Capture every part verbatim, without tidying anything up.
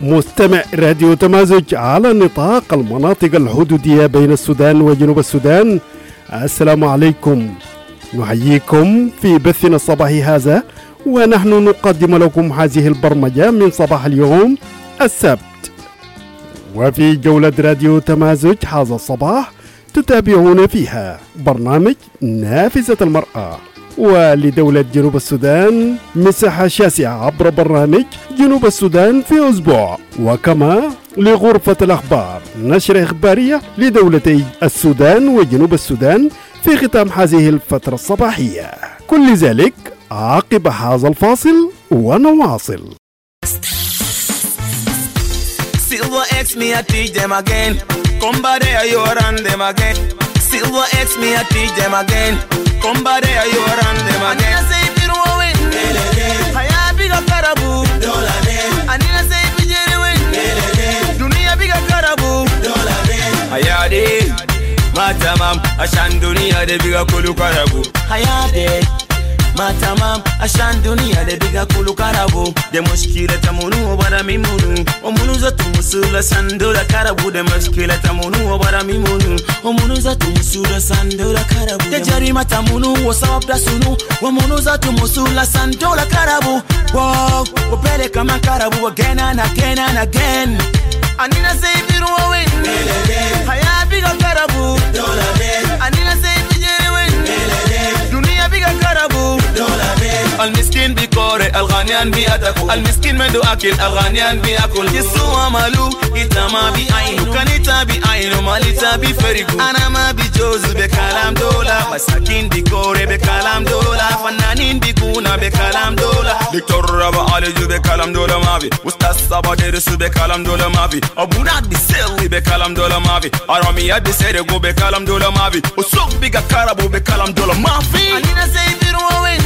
مستمع راديو تمازج على نطاق المناطق الحدودية بين السودان وجنوب السودان، السلام عليكم. نحييكم في بثنا الصباحي هذا، ونحن نقدم لكم هذه البرمجة من صباح اليوم السبت. وفي جولة راديو تمازج هذا الصباح تتابعون فيها برنامج نافذة المرأة، ولدولة جنوب السودان مساحة شاسعة عبر برنامج جنوب السودان في أسبوع، وكما لغرفة الأخبار نشرة إخبارية لدولتي السودان وجنوب السودان في ختام هذه الفترة الصباحية. كل ذلك عقب هذا الفاصل ونواصل. Silver X me I teach them again. Come by there you run them again. Silver X me I teach them again. Come by there you run them again. I say if you don't win, haya biga karabu. Anina say if you don't win, dunia biga karabu. Haya de, matamam, ashan dunia de biga kulu karabu. Haya de. Ma tamam ashan dunia de biga kulu karabu. De mushkila tamunu obara mimunu. Omunu zatu musula sandola karabu. De mushkila tamunu obara mimunu. Omunu zatu musula sandola karabu. De jarima tamunu wasabab da sunu. Omunu zatu musula sandola karabu. Wow, opele kama karabu again and again and again. Anina say biru win. Haya biga karabu. Anina say bijere win. Dunia biga karabu. المسكين بيكوري الغانيان بيأتكو المسكين مدو أكل الغانيان بيأكل يسوى مالو إتما بيعينو كان إتا بيعينو ماليتا بيفرقو أنا ما بيجوز بكلام دولا مساكين بيكوري بكلام دولا فنانين بيكونا بكلام دولا دكتور ربا عالجو بكلام دولا مافي أستاذ صبا درسو بكلام دولا مافي أبونات بيسيلي بكلام دولا مافي أراميات بيسيرقو بكلام دولا مافي وسوق بيكا كاربو بكلام دولا مافي أنينا سيديرو وين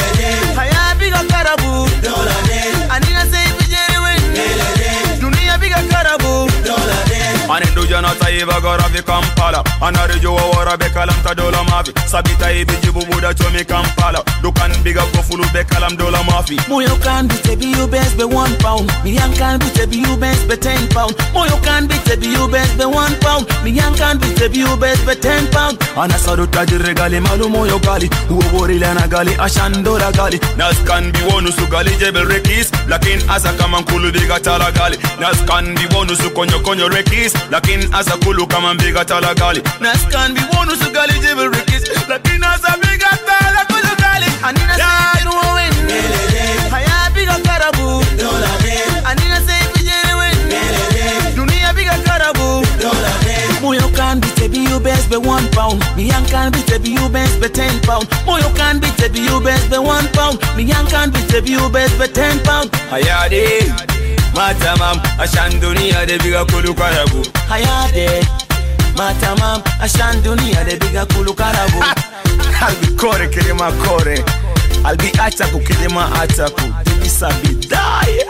haya biga karabu dola de anina say bijere wen dunia biga karabu dola de anendo jana taiba gara bi Kampala anare jo wara be kalam ta dola mafi sabita ibi jibu buda chomi Kampala dukan biga kofulu be kalam dola mafi moyo kan bi te bi you best be one pound mi yan kan bi te bi you best be ten pound moyo kan bi te bi you best be one pound mi yan kan bi te bi you best be ten pound ana sadu tajir gali malu moyo gali wo wori lana gali ashan dola gali nas kan bi wonu su gali jebel rekis lakin asa kama kulu biga tala gali nas kan bi wonu su konyo konyo rekis lakin asa kulu kama biga tala gali nas kan bi wonu su gali jebel rekis lakin asa biga tala kulu gali anina say win haya biga karabu dola de anina say bijere win dunia biga karabu dola de moyo kan bi te bi you best be one pound mi yan kan bi te bi you best be ten pound moyo kan bi te bi you best be one pound mi yan kan bi te bi you best be ten pound haya de matamam ashan dunia de biga kulu karabu haya de matamam ashan dunia de biga kulu karabu albi kore kelema kore albi ataku kelema ataku bisa bidaya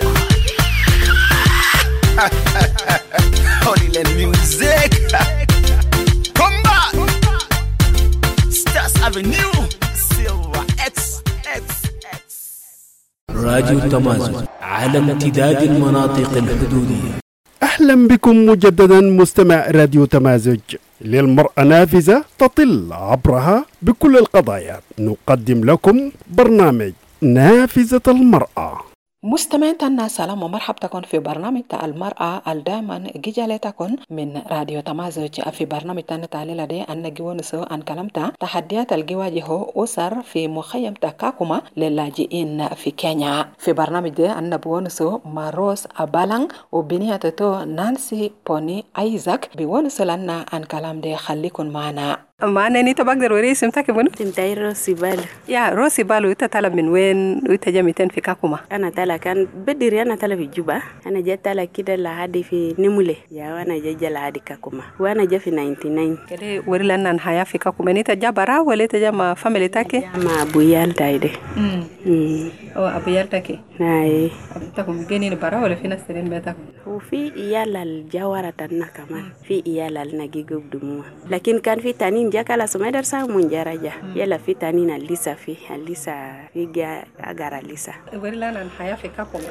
Holy Land Music. Come back. Stars Avenue. Silver X X X. راديو تمازج على امتداد المناطق الحدودية. أهلا بكم مجددا مستمع راديو تمازج. للمرأة نافذة تطل عبرها بكل القضايا. نقدم لكم برنامج نافذة المرأة. مستمعينا السلام ومرحبا بكم في برنامج المرأة الدائما جيجالتكم من راديو تمازج. في برنامج تاني دي أن جوانسو أن كلامتا تحديات الجواجه أسر في مخيم تكاكوما للاجئين في كينيا. في برنامج دي أن بوانسو ماروس أبالان وبنياتو نانسي بوني أيزاك بوانسو لنا أن كلام دي خليكم معنا. معنا انت بقدر وري اسمك منو؟ تنتاي روسي بالو. يا روسي بالو انت طالع من وين وانت جاي متين في كاكوما؟ انا طالع كان بدري انا طالع في جوبا، انا جيت طالع كده لحد في نمولي يا وانا جاي جاي لحد كاكوما وانا جاي في تسعين وتسعين كده. وري لنا نحيا في كاكوما انت جاي برا ولا انت جاي مع فاميلي تاكي؟ مع ابويال تايدي. امم امم او ابويال تاكي. اي تاكم جايين برا ولا في ناس تانيين بيتاكم؟ وفي ايال الجواره تنا كمان، في ايال النجيجو بدموع، لكن كان في تانين جاك على سميدر سا منجراجا يلا في تانين لسه في لسه في جا اجار لسه. وري لنا نحيا في كاكوما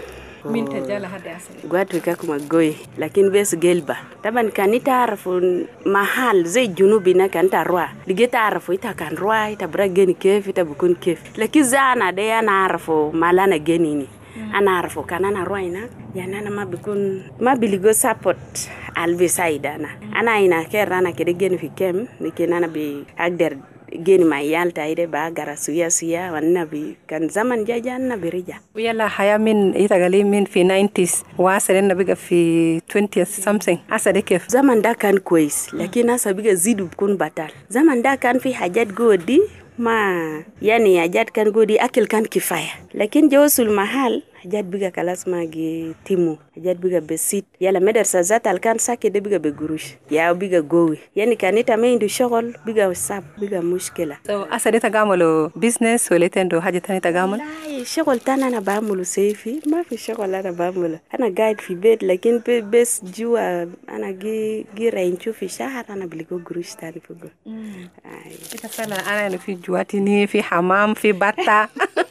min tajala hada asali gwatu kakuma goy lakin bes gelba taban kan itarafu mahal zai junubi na kan tarwa dige tarafu ita kan rwa ita bra geni kef ita bukun kef lakin zana de yana arafu malana geni ni ana arafu kanana rwa ina yana ma bukun ma biligo support albisaidana ana ina kerana kede geni fi kem nikenana bi agder geni ma yalta ide ba gara suya suya wannabi kan zaman jajan na birija yalla haya min itagali min fi nineties wasere na biga fi twentieth something asade kef zaman da kan kois lakini asa biga zidu kun batal zaman da kan fi hajat godi ma yani hajat kan godi akil kan kifaya lakini jawsul mahal hajat biga kalas magi timu hajat biga besit yala medersa zat alkan sake de biga begurush ya biga gowi yani kanita me indu shogol biga sab biga mushkila so asade tagamalo business wala tendo hajatani tagamalo wallahi shogol tana na baamulu sefi ma fi shogol ana baamulu ana guide fi bed lakin be bes jua ana gi gi rainchu fi shahar ana biligo gurush tani fugo ay ita sala ana fi juati ni fi hamam fi batta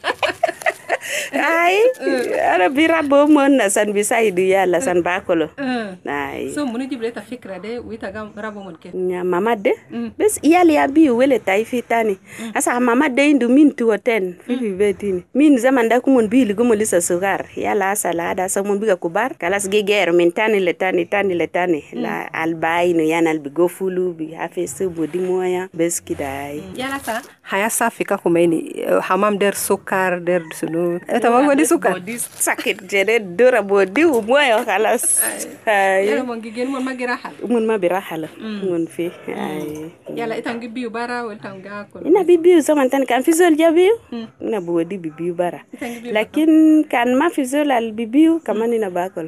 ay ara birabo mon na san bisaidu yalla san bakolo ay so muni jibre ta fikra de wita gam rabo mon ke nya mama de bes iyali ya bi wele tay fi tani asa mama de indu min tu ten fi fi betini min zaman da kumon bi li gumo lisa sugar yalla sala da sa mon biga kubar kalas geger min tani le tani tani le tani la albayno yana albi gofulu bi hafe su bodi moya bes kidai yalla sa haya safika kumeni hamam der sukar der sunu tamango di sukar bodi sakit jere dora bodi moya kalas ay yalla mon gigen mon magira hal mon ma birahala mon fi ay yalla itangi biu bara wal tanga ko ina bibiu zaman tan kan fi zol jabiu ina bodi bibiu bara lakin kan ma fi zol al bibiu kamani na bakolo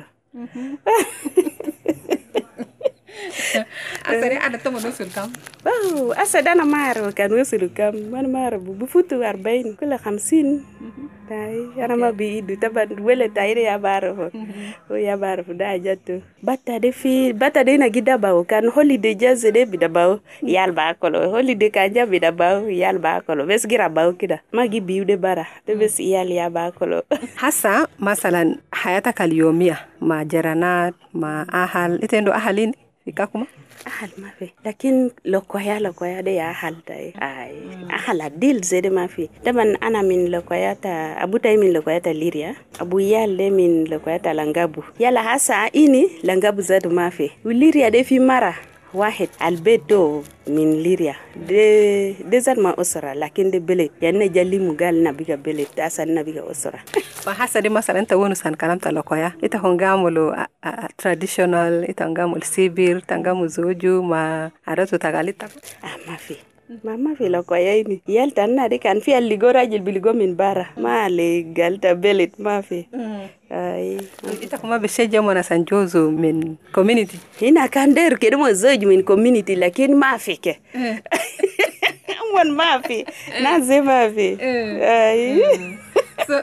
asare ada tomo no sulkam wow asada na maro kan wesulkam man maro bu futu arbain kula khamsin tay yana ma bi du taban wele tayre ya baro o ya baro da jatto batta de fi batta de na gida bawo kan holiday jazz de bi da bawo yal ba kolo holiday ka ja bi da bawo yal ba kolo bes gira bawo kida magi biu de bara de bes yal ya ba kolo hasa masalan hayataka al-yawmiya ma jaranat ma ahal itendo ahalin ikakuma ahal ma fi lakin lokoya lokoya de ya ahal tay ay ahal adil zede ma fi taban ana min lokoya ta abutay min lokoya ta liria abu yalle min lokoya ta langabu yala hasa ini langabu zadu ma fi liria de fi mara واحد البيتو من ليريا دي دي زاد ما أسرة لكن دي بلد يعني جالي مقال نبيغا بلد أسان نبيغا أسرة فحاسة دي مثلا انت ونو سان كلام تلقيا إتا هنغاملو traditional إتا هنغامل سيبير تنغامو زوجو ما عراتو تغاليتا آه ما في mama fi lokoya ini yalta na de kan fi alligo rajil biligo min bara ma le galta belet ma fi ay ita kuma be sheje mona sanjozo min community ina kan der ke mo zoju min community lakin ma fi ke mon ma fi na ze ma fi ay so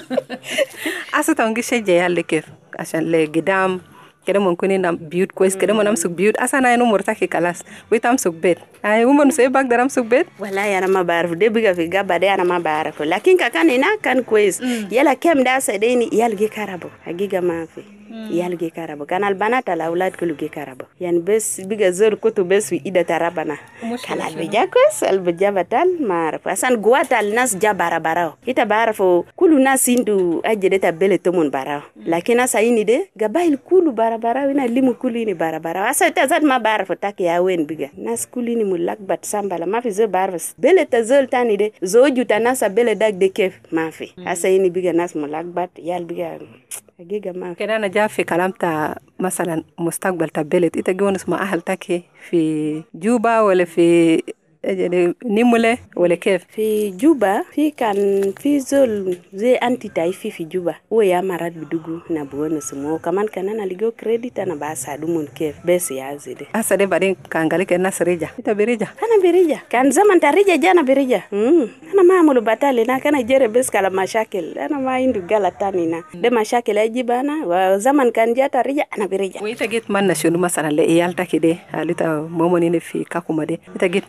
asa tangi sheje yalle ke asan le gidam kede mon kuni nam biut quest kede mon am suk biut asana eno morta ke kalas witam suk bet ay umon se bag daram suk bet wala yana ma barfu de biga fi gaba de yana ma barfu lakin ka kan ina kan quest yala kem da sa de ni yalge karabo agiga ma fi yalge karabo kanal banata la aulad kulu ge karabo yan bes biga zor kutu bes wi ida tarabana kanal bija quest al bija batal mar asan guatal nas jabara barao ita barfu kulu nas indu ajede ta bele to mon barao lakin asa ini de gabail kulu bara bara wina limu kulini bara bara asa ta zat ma bara fo take ya wen biga nas kulini mu lakbat sambala ma fi zo bara bele ta zol tani de zo juta nasa bele dag de kef ma fi asa ini biga nas mu lakbat yal biga giga ma keda na jafi kalamta masalan mustaqbal ta bele ita gonus ma ahal take fi juba wala fi nimule wala kef fi juba fi kan fi zol ze antita fi fi juba o ya marat bidugu na buona sumo kaman kanana ligo credit na ba sa dumon kef bes ya zede asa de badin kangale ke nasrija ita berija kana berija kan zaman tarija jana berija mm kana maamulu batale na kana jere bes kala mashakil ana ma indu galatani na de mashakil ajibana wa zaman kan jata rija ana berija ita get man na shunu masala le yalta kide alita momoni ne fi kakuma de ita get man na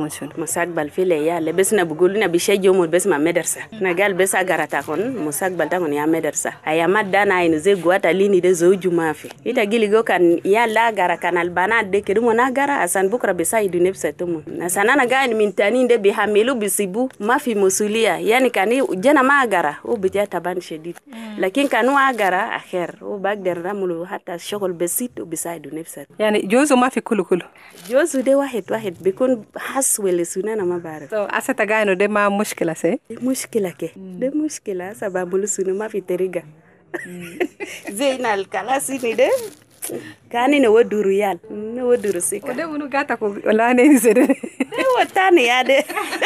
mon shun مستقبل في ليال بس نبقولنا بشيء يوم بس ما مدرسة نقال بس أقرأتكون مستقبل تكون يا مدرسة أيام ما دانا ينزل قوات ليني ده زوج ما في إذا قلي جو كان يا لا أقرأ كان البنات ده كده منا أقرأ أسان بكرة بسايد نفسه تمون أسان أنا قاعد من تانين ده بيحملوا بيسيبوا ما في مسؤولية يعني كان جنا ما أقرأ هو بيجي تبان شديد لكن كانوا أقرأ آخر هو بقدر راملو حتى الشغل بسيط وبسايد نفسه يعني جوزه ما في كله كله جوزه ده واحد واحد بيكون حس ولا سنانا ما بعرف so asa tagano de ma mushkila se مشكلة كه ده مشكلة سبب لسنا ما في طريقة زين الكلاسي ده كان نودو ريال نودو رسيكا de munu gata ko wala ne se de هو تاني يا ده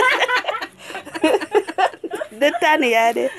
ده تاني يا ده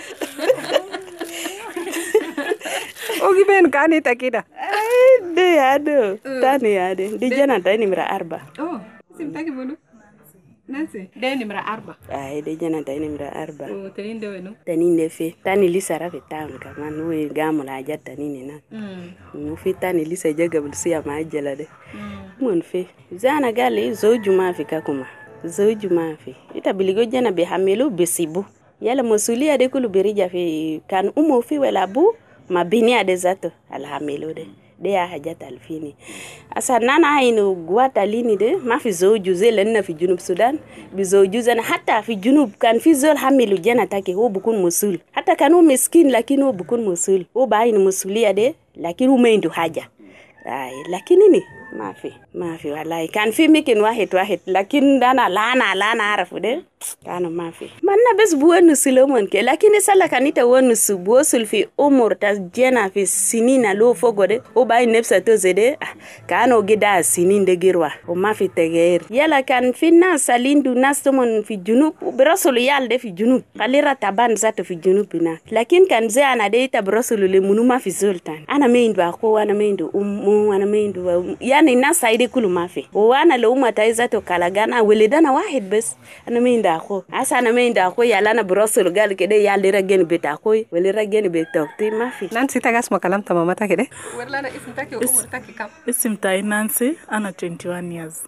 ogi ben kani takida ده يا ده تاني يا ده دي جانا تاني مرة أربعة oh simtaki bunu nasi de ni mara arba ay de jana tani mira arba o tani de weno tani ne fe tani lisa rafi town kama no gamu la ja tani ne na no fe tani lisa jaga bulsi ya ma jala de mon fe zana gale zo juma fi kakuma zo juma fi ita biligo jana be hamelu besibu yala masulia de kulu berija fi kan umo fi wala bu mabini ade zato alhamelu de de ya hajat alfini asa nana hainu gwata lini de ma fi zoju zelen na fi junub sudan bi zoju zana hata fi junub kan fi zol hamilu jana take ho bukun musul hata kanu miskin lakini ho bukun musul ho bayin musulia de lakini umeindu haja ay lakini ni ma fi ma fi wallahi kan fi mikin wahid wahid lakini dana lana lana arafu de kana ma fi manna bes buwanu sulomon ke lakini sala kanita wonu subo sulfi umur ta jena fi sinina lo fogode o bay nefsa to zede kano gida sinin de girwa o ma fi teger yala kan fi na salindu nastomon fi junub brasul yal de fi junub kalira taban zato fi junub na lakini kan ze ana de ta brasul le munuma fi sultan ana meindu ko ana meindu um ana meindu yani na saide kulu ma fi o wana lo umata zato kalagana welidana wahid bes ana meindu ko asana me nda ko yala na brosol gal kede yalla ragen beta ko wala ragen beta ti mafi nancy tagas mo kalam ta mama takede wala na isim take umur take kam isim tay Nancy ana twenty-one years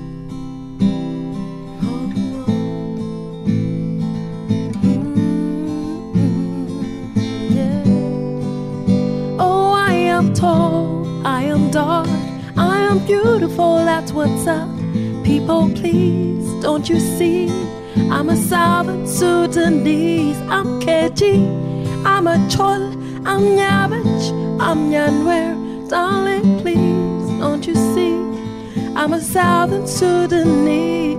Oh, I am tall, I am dark, I am beautiful, that's what's up. People, please, don't you see? I'm a Southern Sudanese, I'm K G, I'm a Chol, I'm Nyabich, I'm Nyanwer, darling, please, don't you see? I'm a Southern Sudanese.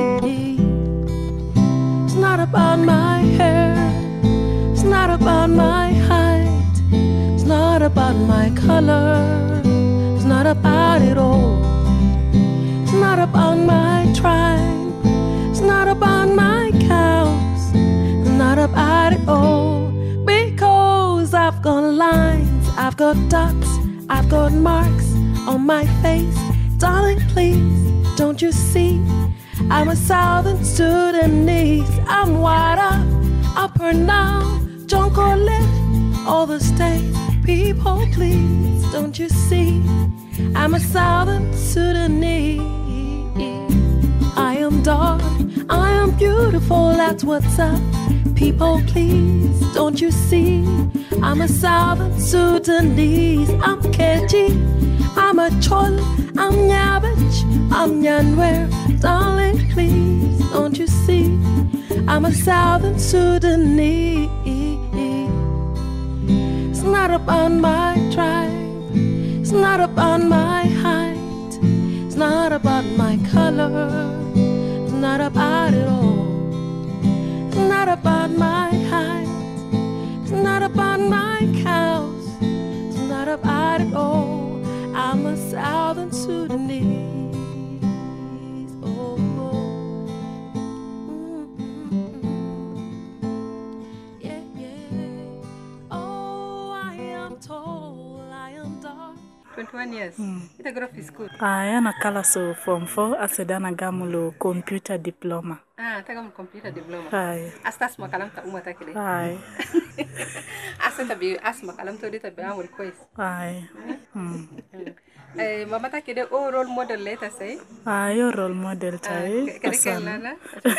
It's not about my hair, it's not about my height, it's not about my color, it's not about it all. It's not about my tribe, it's not about my cows, it's not about it all. Because I've got lines, I've got dots, I've got marks on my face. Darling, please, don't you see? I'm a Southern Sudanese. I'm white up, up or down, don't call it all the states. People, please, don't you see? I'm a Southern Sudanese. I am dark, I am beautiful, that's what's up. People, please, don't you see? I'm a Southern Sudanese. I'm K G, I'm a Chol, I'm Nyabich, I'm Nyanwer. Darling, please, don't you see? I'm a Southern Sudanese. It's not about my tribe, it's not about my height, it's not about my color, it's not about it all. It's not about my height, it's not about my cows, it's not about it all. I'm a Southern Sudanese. Oh, oh. Mm-hmm. Yeah, yeah. Oh, I am tall, I am dark. twenty-one years. Mm. Ita grow fi school. Aya na kala so form four asedana gamulo computer diploma. Ah, taga mo computer diploma. Ay. Astas mo kalam ta umata kile. Ay. Asa tabi asma kalam to dita be amul kois. Ay. Mm. Eh, mama ta kede o role model later say. Ah, yo role model tai. Kede kelana.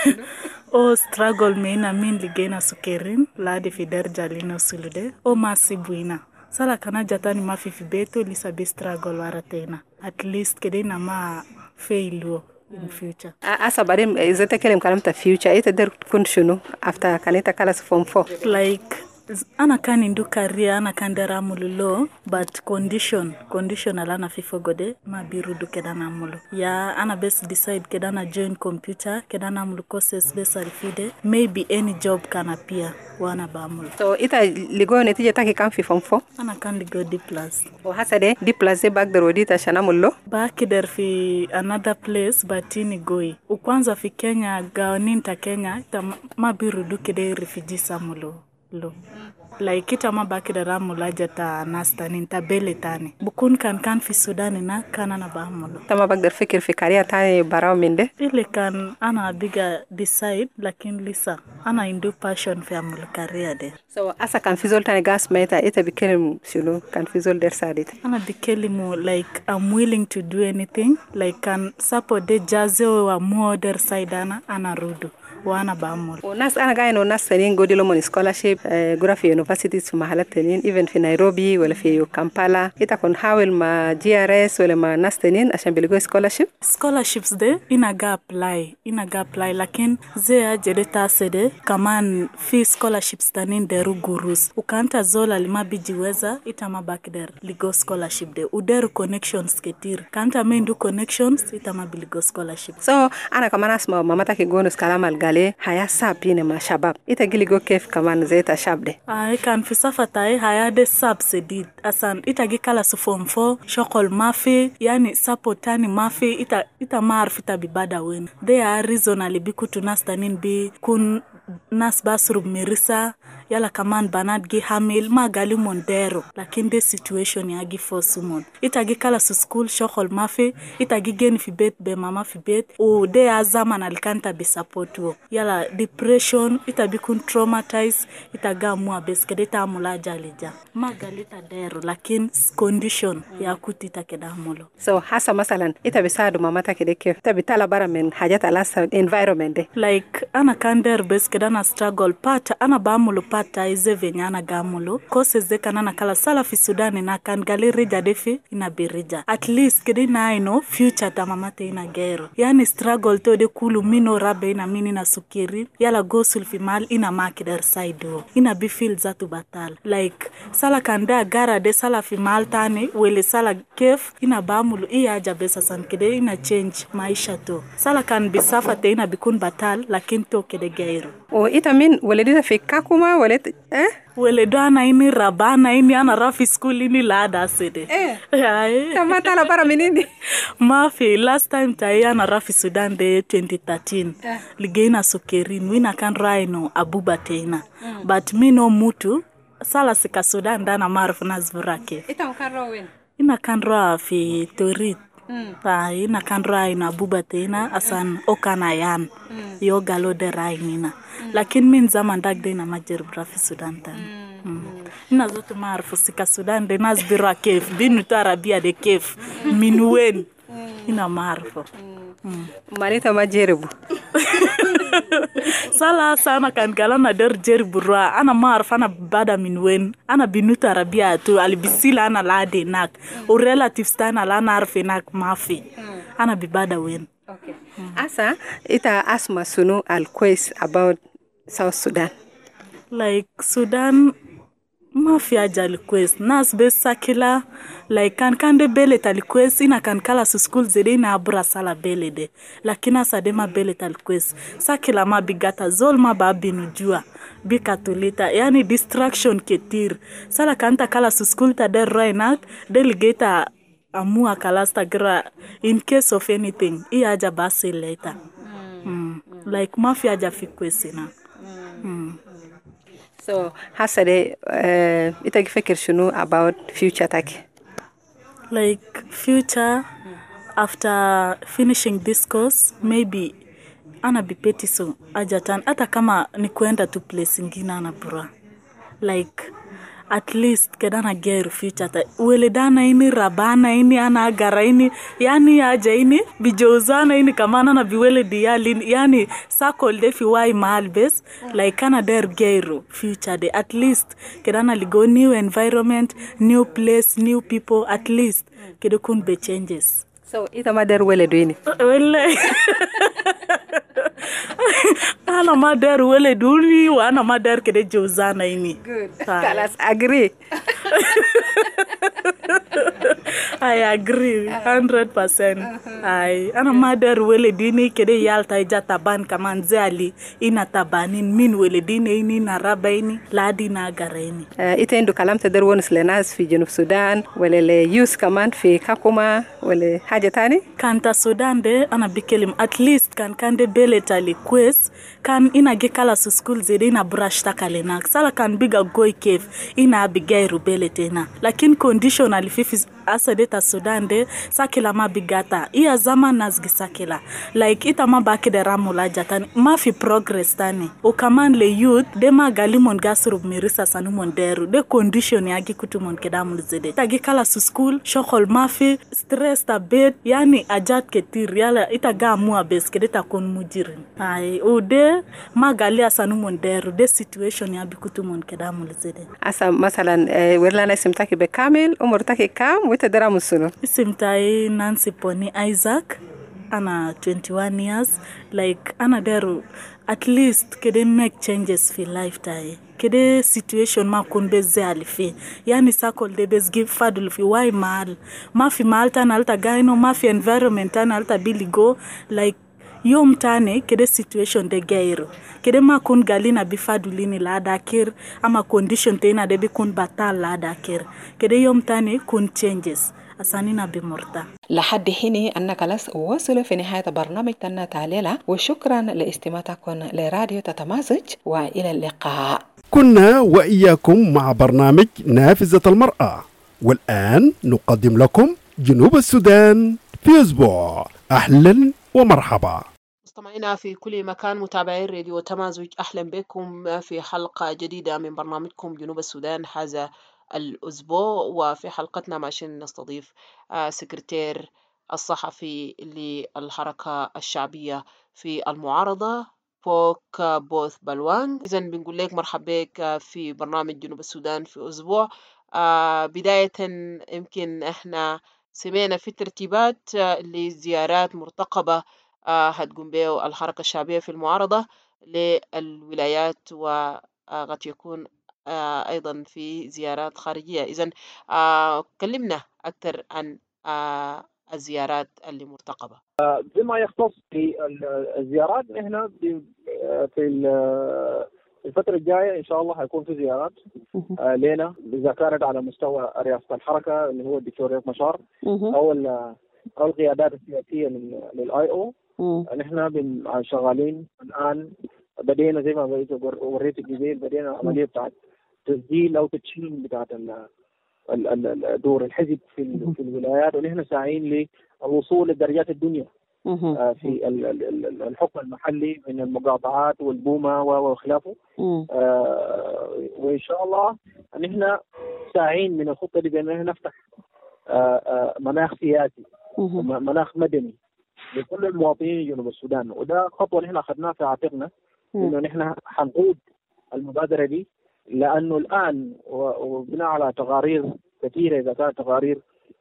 O struggle me na min ligena sukerin la de fider jalino sulude. O masibuina. Sala kana jatani mafifi beto lisa be struggle waratena. At least kede na ma failure in future. Asa barim izete kelem kalamta future ita der kun shunu after kanita kala form four. Like ana kan indu career ana kan daramulu lo but condition condition alana fifo gode ma birudu kedana mulu ya ana best decide kedana join computer kedana mulu courses best alfide maybe any job can appear wana bamulu. So ita ligo netije taki kan fi form four ana kan ligo D plus o hasade D plus back der odita shana mullo back der fi another place but ini goi ukwanza fi Kenya gaoninta Kenya ita ma birudu kede refugee samulo lo like ita mabaki da ramu lajata nasta ninta bele tani bukun kan kan fi Sudan na kana na bamulo tama bagdar fikir fi kariya tani baraw minde ile kan ana biga decide lakin lisa ana indu passion fi amul kariya de so asa kan fizol tani gas meta ita bikelim sulu kan fizol der sadit ana bikelimu like I'm willing to do anything like kan support de jazo wa modern side ana ana rudu wana bamul unas ana gaino unas sanin godilo mon scholarship uh, gura fi universities fi mahalat tenin even fi Nairobi wala fi Kampala ita kon hawel ma G R S wala ma nas tenin ashan bilgo scholarship scholarships de ina ga apply ina ga apply lakin zea jedeta sede kaman fi scholarships tanin de rugurus ukanta zola lima bijiweza ita mabakder ligo scholarship de uderu connections ketir kanta mendu connections ita mabiligo scholarship so ana kamana asma mamata ki gono skalama alga haya sapine ma shabab ita giligo kef kaman zeta shabde ay kan fi safata haya de subsidy asan ita gikala su form four shokol mafi yani supportani mafi ita ita marfita bibada wen they are reasonably bikutu nastanin bi kun nas basrub mirisa yala kaman banad gi hamil magali mondero lakin de situation ya gi fosumon ita gikala su school shokol mafi ita gigen fi bet be mama fi bet o de azama alikanta bi support wo yala depression ita bikun traumatized ita gamwa beskede ta mulaja lija magalita dero lakin condition ya kutita kedamulo so hasa masalan ita bisadu mama ta kede kef ta bitala bara men hajat alasa environment de like ana kander beskede na struggle pata ana bamulo pata ize venyana gamulo kose zeka nana kala sala fi Sudan na kan galeri jadefi ina birija at least kede na ino future ta mama te ina gero yani struggle to de kulu mino rabe ina mini na sukiri yala go sulfimal ina makider saido ina bifil zatu batal like sala kanda gara de sala fi maltani wele sala kef ina bamulu iya jabesa san kede ina change maisha to sala kan bisafa te ina bikun batal lakin to kede gairo o ita min wele dita fi kakuma wele eh wele do ana ini rabana ini ana rafi school ini lada sede eh ay tamata la bara minindi mafi last time tai ana rafi Sudan de twenty thirteen eh. Ligena sokerin wina kan raino abuba tena mm. But mi no mutu sala sika Sudan dana marfu nazburake ita ukarro wen ina kan ra fi torit mm. Pa ina kan raino abuba tena asan okana yan mm. Yo galo de rainina mm. Lakin min zaman dagde na majer brafi Sudan tan mm. Mm. Ina zote marfu sika Sudan de nazburake binu to Arabia de kef mm. Minwen mm. Ina marfu mm. Mm. Malita majeribu sala sana kan galana der jerburwa ana marfa ana bada minwen ana binuta Arabia to albisila ana lade nak mm. O relative stana la narfe nak mafi mm. Ana bibada wen okay mm. Asa ita asma sunu al quiz about South Sudan like Sudan mafia jali quest nas be sakila like kan kan de bele tal quest ina kan kala su school zede na abra sala bele de lakina sa de ma bele tal quest sakila ma bigata zol ma babinu jua bi katolita yani distraction ketir sala kanta kala su school ta de rainak delegata amua kala stagra in case of anything I aja basi later mm. Mm. Like mafia ja fi quest na mm. Mm. So hasade uh, ita gifekir shunu about future taki like future mm. After finishing this course maybe ana bipeti so ajatan ata kama ni kwenda to place ingine ana bra like at least كده أنا جاير فيوتشر ولدانا إني ربانا إني أنا أجريني يعني يا جايني بجوزانا إني كمان أنا بولدي يالين يعني ساكل ده في واي مال بس like أنا داير جايرو future ده at least كده أنا لقو new environment new place new people at least كده كون ب changes. So إذا ما داير ولديني والله أنا ما داير ولدوني وأنا ما داير كده جوزانا إني. Good. خلاص agree. I agree one hundred percent. I أنا ما داير ولديني كده يالتا يجا تبان كمان زالي إنا تبانين من ولديني إني نرابيني لادي ناقريني. إنت عندو كلام تدر ونس لناس في جنوب السودان ولا ليوس كمان في كاكوما ولا حاجة تاني؟ كانت السودان ده أنا بكلم at least كان كان ده بيلتالي كويس كان إنا جكالا سكول زي إنا براش تكاليناك سالا كان بيجا جوي كيف إنا بيجايرو بيلتنا لكن conditional في في أسدت السودان ده ساكلا ما بيجاتا إيا زمان ناس جساكلا like إتا ما باكي ده رامولا جاتاني ما في progress تاني وكمان ليوت ده ما غاليمون غاسرو بميريسا سانومون ديرو ده condition ياجي كتومون كدامل زيدي تاجي كالا سكول شغل ما في stress تابيت يعني أجات كتير يالا إتا غاموا بس كده تكون مجيرين هاي وده ما غالي سانومون ديرو ده situation ياجي كتومون كدامل زيدي أسا مثلا ورلانا اسمتاكي بكامل عمرتاكي كام وتدرى مسلو؟ اسمتاي نانسي بوني ايزاك أنا twenty-one years like أنا دارو at least كده make changes في life تاعي كده situation ما كون بزعل فيه يعني ساكل ده بس give فادل في واي مال ما في مال تانا ألتا جاينو ما في environment تانا ألتا بيلي جو like يوم تاني كده situation ده جايرو كده ما كون غالينا بفادوليني لا داكير أما condition تينا ده بيكون بطال لا داكير كده يوم تاني كون changes أسانينا بمرتا. لحد حين أنك لس وصل في نهاية برنامج تنا تعليلا وشكرا لاستماعكم لراديو تتمازج وإلى اللقاء. كنا وإياكم مع برنامج نافذة المرأة والآن نقدم لكم جنوب السودان في أسبوع. أهلا ومرحبا مستمعينا في كل مكان متابعين راديو تمازج، أهلا بكم في حلقة جديدة من برنامجكم جنوب السودان هذا الأسبوع. وفي حلقتنا ماشين نستضيف سكرتير الصحفي للحركة الشعبية في المعارضة بوك بوث بلوان. إذن بنقول لك مرحبا بك في برنامج جنوب السودان في أسبوع. بداية يمكن إحنا سمعنا في ترتيبات لزيارات مرتقبة هتقوم بها الحركة الشعبية في المعارضة للولايات وقد يكون أيضا في زيارات خارجية. إذن كلمنا أكثر عن الزيارات اللي مرتقبة. بما يختص بالزيارات نحن في الفترة الجاية إن شاء الله هيكون في زيارات لنا إذا كانت على مستوى رئاسة الحركة اللي هو الدكتور رياض مشار أو أو القيادات السياسية للآي أو. نحن شغالين الآن، بدينا زي ما وريتك جديد بدينا عملية بتاعت تسجيل أو تدشين بتاعت دور الحزب في في الولايات، ونحن ساعين للوصول لدرجات الدنيا في الحكم المحلي من المقاطعات والبومة وخلافه. وإن شاء الله نحن ساعين من الخطة دي بأننا نفتح مناخ سياسي مناخ مدني لكل المواطنين جنوب السودان، وده خطوة نحن أخذناها في عاتقنا إنه نحن حنقود المبادرة دي، لأنه الآن وبناء على تقارير كثيرة إذا كانت تقارير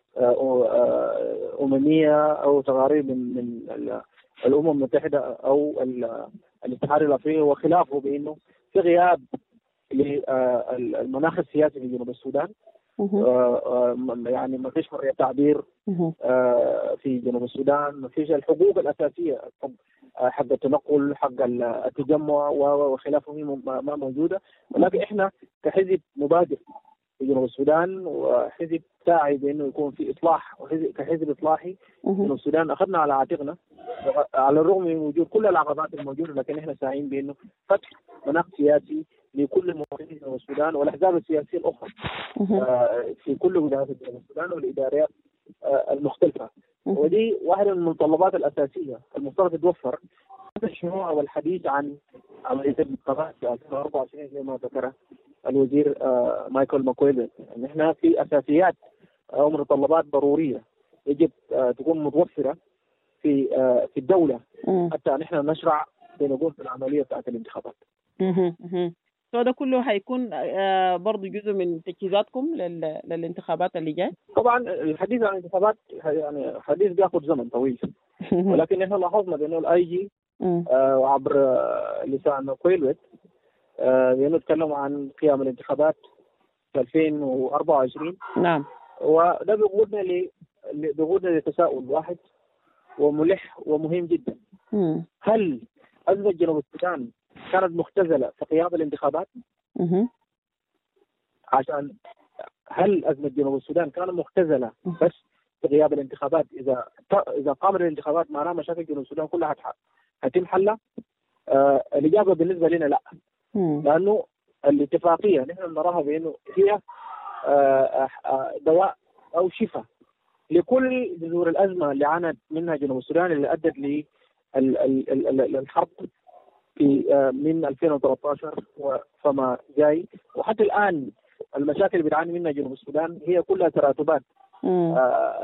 أممية أو تقارير من من الأمم المتحدة أو الاتحاد الأفريقي وخلافه، بأنه في غياب للمناخ السياسي في جنوب السودان. يعني ما فيش حرية تعبير في جنوب السودان، ما فيش الحقوق الأساسية حق التنقل حق التجمع وخلافه ما موجودة. ولكن إحنا كحزب مبادر في جنوب السودان وحزب ساعي بأنه يكون في إصلاح وحزب كحزب إصلاحي جنوب السودان أخذنا على عاتقنا على الرغم من وجود كل العقبات الموجودة، لكن إحنا ساعين بأنه فتح مناخ سياسي لكل المواطنين جنوب السودان والأحزاب السياسية الأخرى في كل ولايات جنوب السودان والإداريات المختلفة. ودي واحدة من المتطلبات الأساسية المفترض تتوفر. الشروع والحديث عن عملية الانتخابات في ألفين وأربعة وعشرين زي ما ذكر الوزير مايكل ماكويل. نحن في أساسيات أو متطلبات ضرورية يجب تكون متوفرة في في الدولة حتى نحن نشرع بنقول في العملية بتاعت الانتخابات. فده كله هيكون برضه جزء من تجهيزاتكم للانتخابات اللي جاي؟ طبعا الحديث عن الانتخابات يعني حديث بياخذ زمن طويل، ولكن نحن لاحظنا بأنه الآي جي وعبر لسان كويلوت بأنه تكلموا عن قيام الانتخابات في ألفين وأربعة وعشرين. نعم. وده بيقودنا ل بيقودنا لتساؤل واحد وملح ومهم جدا. مم. هل أزمة جنوب السودان كانت مختزلة في قيام الانتخابات؟ مم. عشان هل أزمة جنوب السودان كانت مختزلة بس في غياب الانتخابات؟ إذا إذا قامت الانتخابات معناها مشاكل جنوب السودان كلها هتم حلها؟ آه الإجابة بالنسبة لنا لا. مم. لأنه الاتفاقية نحن نراها بأنه هي آه آه دواء أو شفاء لكل جذور الأزمة اللي عانت منها جنوب السودان اللي أدت للحرب في آه من ألفين وثلاثة عشر فما جاي، وحتى الآن المشاكل اللي بتعاني منها جنوب السودان هي كلها تراتبات آه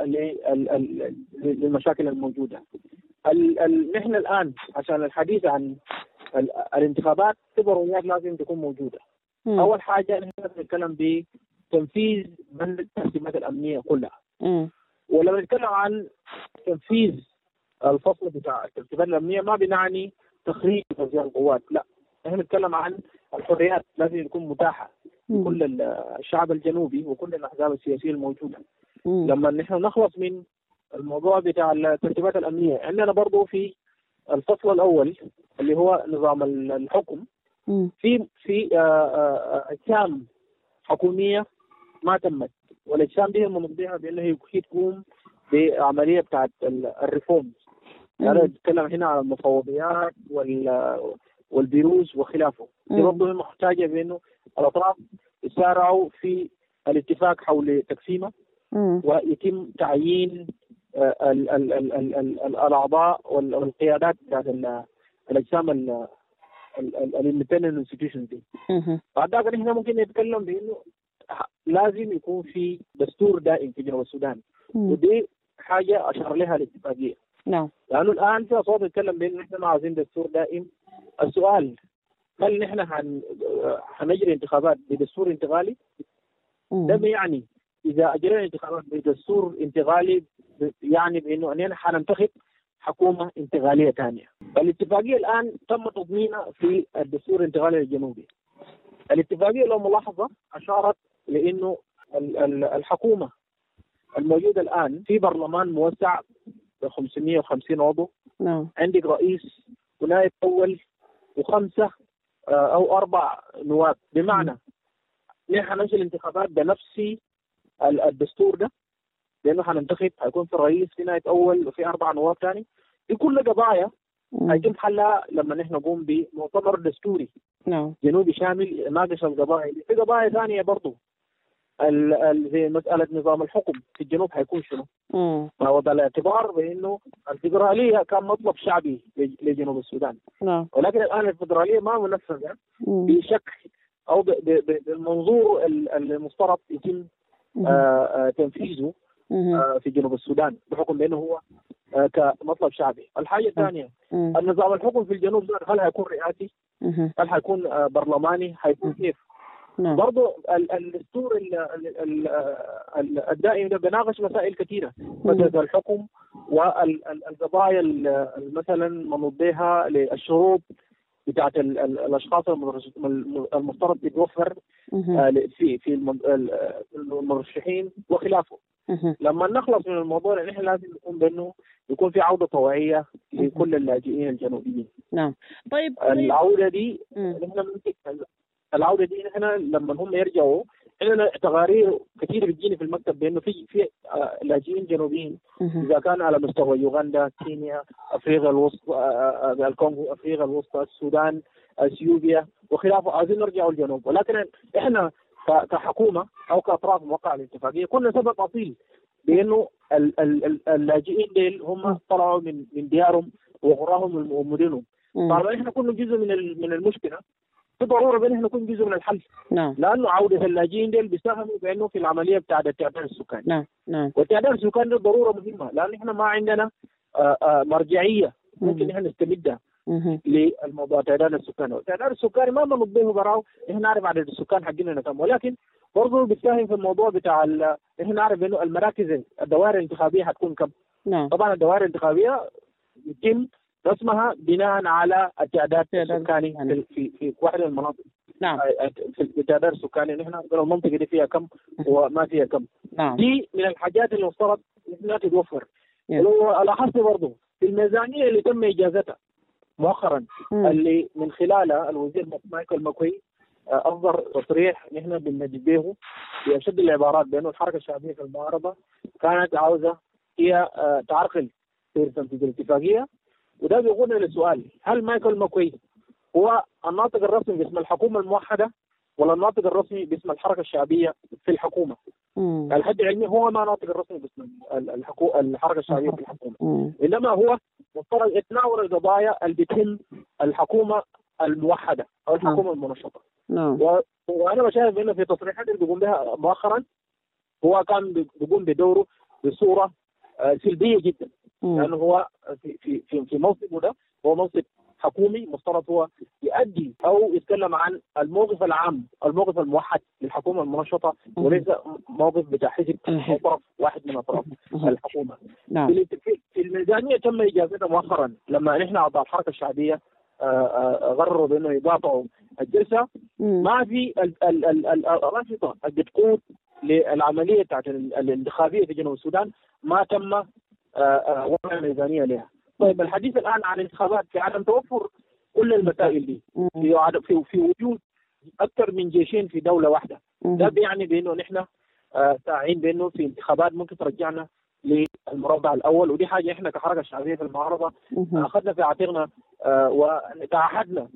للمشاكل الموجودة. ال ال نحن الآن عشان الحديث عن ال الانتخابات في ضروريات لازم تكون موجودة. مم. أول حاجة نحن نتكلم بتنفيذ بند التحكيمات الأمنية كلها. مم. ولما نتكلم عن تنفيذ الفصل بتاع الترتيبات الأمنية ما بنعني تخريج توزيع القوات، لا، نحن نتكلم عن الحريات لازم تكون متاحة لكل الشعب الجنوبي وكل الأحزاب السياسية الموجودة. مم. لما نحن نخلص من الموضوع بتاع الترتيبات الأمنية عندنا برضو في الفصل الأول اللي هو نظام الحكم. مم. في في أجسام حكومية ما تمت، والأجسام دي هم مقضيها بأنه هي تقوم بعملية بتاعت الريفورم. أنا أتكلم هنا عن المفوضيات والبيروز وخلافه. دي برضه محتاجة بأنه الأطراف يسارعوا في الاتفاق حول تقسيمه ويتم تعيين ال ال ال ال ال الأعضاء والقيادات بتاعت الأجسام الاندبندنت انستتيوشنز دي. بعد ذلك نحن ممكن نتكلم بأنه لازم يكون في دستور دائم في جنوب السودان، ودي حاجة أشار لها الاتفاقية. نعم. لأنه الآن في أصوات تتكلم بأنه نحن ما عايزين دستور دائم. السؤال هل نحن هن هنجري انتخابات بدستور انتقالي؟ ده يعني إذا أجرينا انتخابات بدستور انتقالي يعني بأنه أننا حننتخب حكومة انتقالية ثانية. فالاتفاقية الآن تم تضمينها في الدستور الانتقالي الجنوبي. الاتفاقية لو ملاحظة أشارت لأنه الحكومة الموجودة الآن في برلمان موسع ب خمسمائة وخمسين عضو. نعم. عندك رئيس ونائب أول وخمسة أو أربع نواب، بمعنى نحن ننشئ الانتخابات بنفس الدستور ده، لأنه حننتخب هيكون في رئيس في نائب أول وفي أربع نواب ثاني. دي كل قضايا هيتم حلها لما نحن نقوم بمؤتمر دستوري نعم. جنوبي شامل يناقش القضايا. في قضايا ثانية برضو زي مسألة نظام الحكم في الجنوب هيكون شنو؟ ما وضع الاعتبار بأنه الفيدرالية كان مطلب شعبي لجنوب السودان. نعم. ولكن الآن الفيدرالية ما منفذة بشكل أو بالمنظور المفترض يتم آه تنفيذه آه في جنوب السودان بحكم بأنه هو آه كمطلب شعبي. الحاجة الثانية النظام الحكم في الجنوب هل هيكون رئاسي؟ هل هيكون آه برلماني؟ هيكون كيف؟ برضو الدستور الدائم ده بيناقش مسائل كثيرة، مسألة الحكم والقضايا مثلا منوضيها للشروط بتاعت الأشخاص المفترض تتوفر في في المرشحين وخلافه. لما نخلص من الموضوع نحن لازم نكون بأنه يكون في عودة طوعية لكل اللاجئين الجنوبيين. نعم. طيب العودة دي نحن العودة دي نحن لما هم يرجعوا عندنا تقارير كثيرة بتجيني في المكتب بأنه في في لاجئين جنوبيين إذا كان على مستوى يوغندا، كينيا، أفريقيا الوسطى، الكونغو، أفريقيا الوسطى، السودان، اثيوبيا وخلافه عايزين نرجعوا الجنوب. ولكن احنا كحكومة أو كأطراف موقع الاتفاقية كنا سبب أصيل بأنه اللاجئين ديل هم طلعوا من من ديارهم وقراهم ومدنهم طالما احنا كنا جزء من من المشكله، في ضروره بان احنا نكون جزء من الحل. نعم. لانه عوده اللاجئين ديل بيساهموا بانه في العمليه بتاعه التعداد السكاني. نعم نعم. والتعداد السكاني ده ضروره مهمه، لان احنا ما عندنا آآ آآ مرجعيه ممكن احنا نستمدها للموضوع التعداد السكاني. والتعداد السكاني ما بنضيفه براو احنا نعرف عدد السكان حقنا كم، ولكن برضه بيساهم في الموضوع بتاع احنا نعرف انه المراكز الدوائر الانتخابيه حتكون كم. نعم. طبعا الدوائر الانتخابيه يتم رسمها بناء على التعداد السكاني في في في واحد من المناطق. نعم. في التعداد السكاني نحن نقول المنطقه دي فيها كم وما فيها كم. نعم. دي من الحاجات اللي المفترض انها تتوفر. ولو لاحظت برضه في الميزانيه اللي تم اجازتها مؤخرا م. اللي من خلالها الوزير مايكل ماكوي اصدر تصريح نحن بنجد به باشد العبارات بانه الحركه الشعبيه في المعارضه كانت عاوزه هي تعرقل في تنفيذ الاتفاقيه. وده بيقودنا للسؤال، هل مايكل ماكوي هو الناطق الرسمي باسم الحكومه الموحده ولا الناطق الرسمي باسم الحركه الشعبيه في الحكومه؟ مم. الحد العلمي هو ما ناطق الرسمي باسم الحكو... الحركه الشعبيه في الحكومه. مم. انما هو مفترض يتناول القضايا اللي بتهم الحكومه الموحده او الحكومه مم. المنشطه. نعم. و... وانا بشاهد انه في تصريحات اللي بيقوم بها مؤخرا هو كان بيقوم بدوره بصوره سلبيه جدا. مم. لانه هو في في في, في منصبه ده هو منصب حكومي مفترض هو يؤدي او يتكلم عن الموقف العام، الموقف الموحد للحكومه المنشطه وليس موقف بتاع حزب او طرف واحد من اطراف الحكومه. نعم. في الميزانيه تم اجازتها مؤخرا لما نحن اعضاء الحركه الشعبيه قرروا بانه يقاطعوا الجلسه. مم. ما في الرافضه اللي بتقود للعمليه بتاعت الانتخابيه في جنوب السودان ما تم وضع ميزانيه لها. طيب الحديث الان عن الانتخابات في عدم توفر كل المسائل دي في في في وجود اكثر من جيشين في دوله واحده. ده بيعني بانه نحن ساعين بانه في انتخابات ممكن ترجعنا للمربع الاول، ودي حاجه احنا كحركه شعبيه في المعارضه اخذنا في عاتقنا وتعهدنا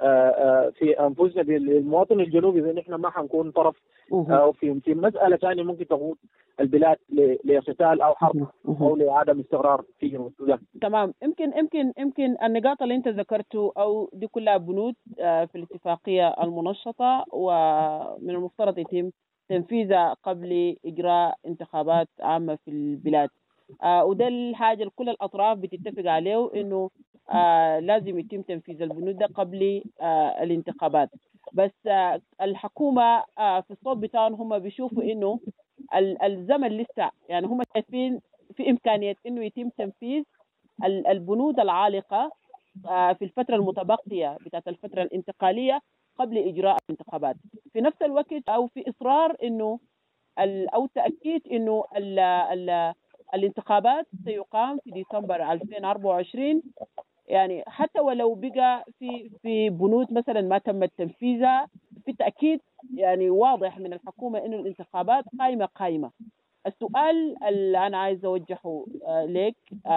في انفسنا بالمواطن الجنوبي بان احنا ما حنكون طرف او في في مساله ثانيه ممكن تقود البلاد لقتال او حرب او لعدم استقرار في جنوب السودان. تمام. يمكن يمكن يمكن النقاط اللي انت ذكرته او دي كلها بنود في الاتفاقيه المنشطه ومن المفترض يتم تنفيذها قبل اجراء انتخابات عامه في البلاد. آه وده الحاجه اللي كل الاطراف بتتفق عليه انه آه لازم يتم تنفيذ البنود ده قبل آه الانتخابات. بس آه الحكومه آه في الصوت بتاعهم هم بيشوفوا انه الزمن لسه، يعني هم شايفين في امكانيه انه يتم تنفيذ البنود العالقه آه في الفتره المتبقيه بتاعت الفتره الانتقاليه قبل اجراء الانتخابات. في نفس الوقت او في اصرار انه او تاكيد انه ال ال الانتخابات سيقام في ديسمبر ألفين وأربعة وعشرين، يعني حتى ولو بقى في في بنود مثلا ما تم تنفيذها، في تأكيد يعني واضح من الحكومة إنه الانتخابات قائمة قائمة. السؤال اللي أنا عايز أوجهه لك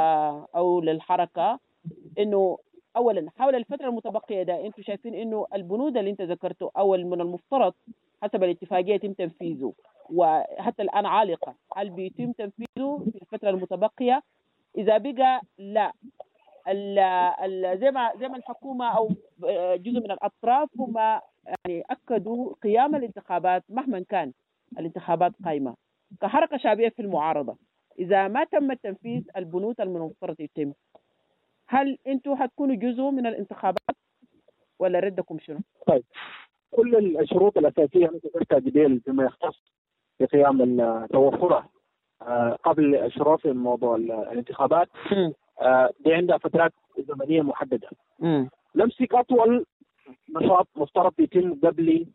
أو للحركة إنه أولا حول الفترة المتبقية ده أنتم شايفين إنه البنود اللي أنت ذكرته أول من المفترض حسب الاتفاقية يتم تنفيذه وحتى الآن عالقة، هل بيتم تنفيذه في الفترة المتبقية؟ إذا بقى لا، ال ال زي ما زي ما الحكومة أو جزء من الأطراف هم يعني أكدوا قيام الانتخابات مهما كان الانتخابات قائمة. كحركة شعبية في المعارضة إذا ما تم تنفيذ البنود المفترض يتم، هل أنتوا هتكونوا جزء من الانتخابات ولا ردكم شنو؟ طيب كل الشروط الأساسية أنا ذكرتها قبل فيما يختص بقيام توفرها قبل الشروط في موضوع الانتخابات دي عندها فترات زمنية محددة. م. نمسك أطول نشاط مفترض يتم قبل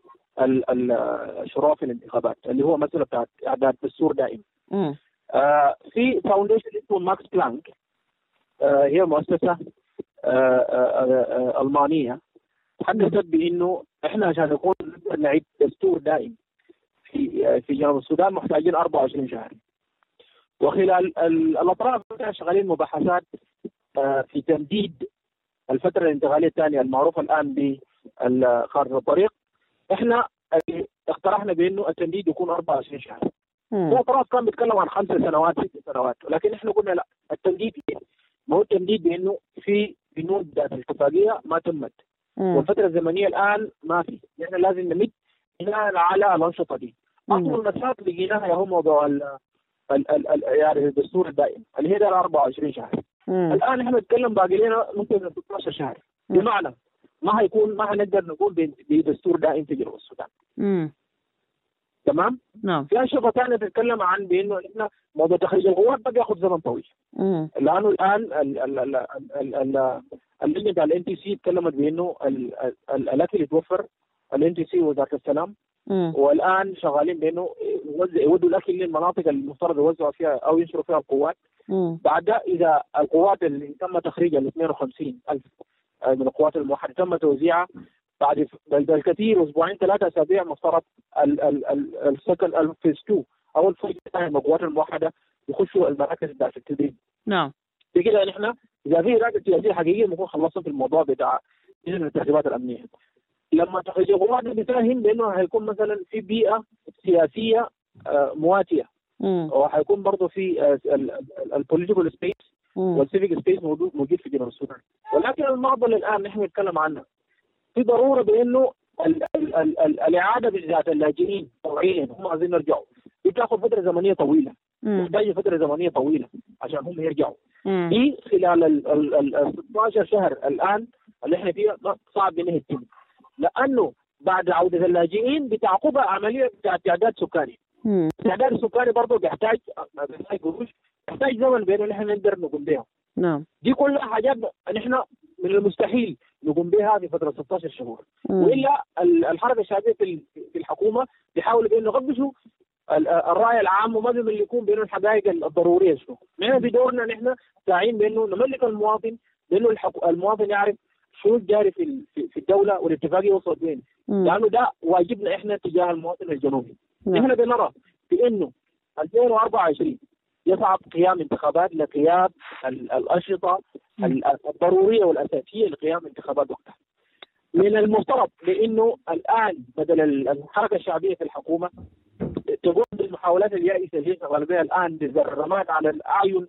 الشروط في الانتخابات اللي هو مسألة بتاعت إعداد دستور دائم. آه في فاونديشن اسمه ماكس بلانك، آه هي مؤسسة آه آه آه ألمانية حدثت بأنه إحنا عشان نكون نعيد دستور دائم في في جنوب السودان محتاجين أربعة وعشرين شهر. وخلال الأطراف شغالين مباحثات في تمديد الفترة الانتقالية الثانية المعروفة الآن بخارطة الطريق. إحنا اقترحنا بأنه التمديد يكون أربعة وعشرين شهر. هو الأطراف كان بيتكلم عن خمس سنوات ست سنوات، ولكن إحنا قلنا لا، التمديد ما هو التمديد بأنه في بنود ذات الاتفاقيه ما تمت، والفتره الزمنيه الان ما في، نحن لازم نمد بناء على الانشطه دي. اطول مسافه لقيناها هو موضوع ال ال ال يعني الدستور الدائم اللي هي ده أربعة وعشرين شهر. مم. الان احنا نتكلم باقي لنا ممكن ستة عشر شهر، بمعنى ما هيكون ما هنقدر نقول بدستور دائم في جنوب السودان. امم تمام؟ نعم. في انشطه ثانيه تتكلم عن بانه احنا موضوع تخريج القوات بقى ياخذ زمن طويل. امم لانه الان اللجنه بتاع الان تي سي تكلمت بانه الاكل يتوفر، الان تي سي وزاره السلام، مم. والان شغالين بانه يودوا الاكل للمناطق المفترض يوزعوا فيها او ينشروا فيها القوات. مم. بعد اذا القوات اللي تم تخريجها ال اثنين وخمسين ألف من القوات الموحده تم توزيعها بعد بالكثير اسبوعين ثلاثه اسابيع مفترض السكن الفيز اثنين او الفيز الثاني من القوات الموحده يخشوا المراكز بتاعت التدريب. نعم. بكده نحن اذا في اراده سياسيه حقيقيه بنكون خلصنا في الموضوع بتاع الترتيبات الامنيه. لما تخرج القوات بتفهم بانه هيكون مثلا في بيئه سياسيه مواتيه، وهيكون برضه في البوليتيكال سبيس والسيفيك سبيس موجود موجود في جنوب السودان. ولكن المعضله الان نحن نتكلم عنها في ضروره بانه ال ال ال ال الاعاده بالذات اللاجئين طوعيا هم عايزين يرجعوا، بتاخذ فتره زمنيه طويله، محتاجه فتره زمنيه طويله عشان هم يرجعوا. دي خلال ال ستة عشر شهر الان اللي احنا فيها صعب انها تتم، لانه بعد عوده اللاجئين بتعقبها عمليه بتاع تعداد سكاني. التعداد السكاني برضه بيحتاج بيحتاج قروش، بيحتاج زمن بانه نحن نقدر نقوم بها. نعم. دي كلها حاجات نحن من المستحيل نقوم بها في فتره ستة عشر شهور. مم. والا الحركه الشعبيه في في الحكومه بيحاولوا بانه يغبشوا الراي العام وما بيملكون بانه الحقائق الضروريه شنو. نحن بدورنا نحن ساعين بانه نملك المواطن، بانه المواطن يعرف شو الجاري في في الدوله والاتفاقيه وصلت وين، لانه ده واجبنا احنا تجاه المواطن الجنوبي. نحن بنرى بانه ألفين وأربعة وعشرين يصعب قيام انتخابات لقيام الأنشطة الضرورية والأساسية لقيام انتخابات وقتها. من المفترض بأنه الآن بدل الحركة الشعبية في الحكومة تقوم بالمحاولات اليائسة اللي شغال بها الآن بالرمات على الأعين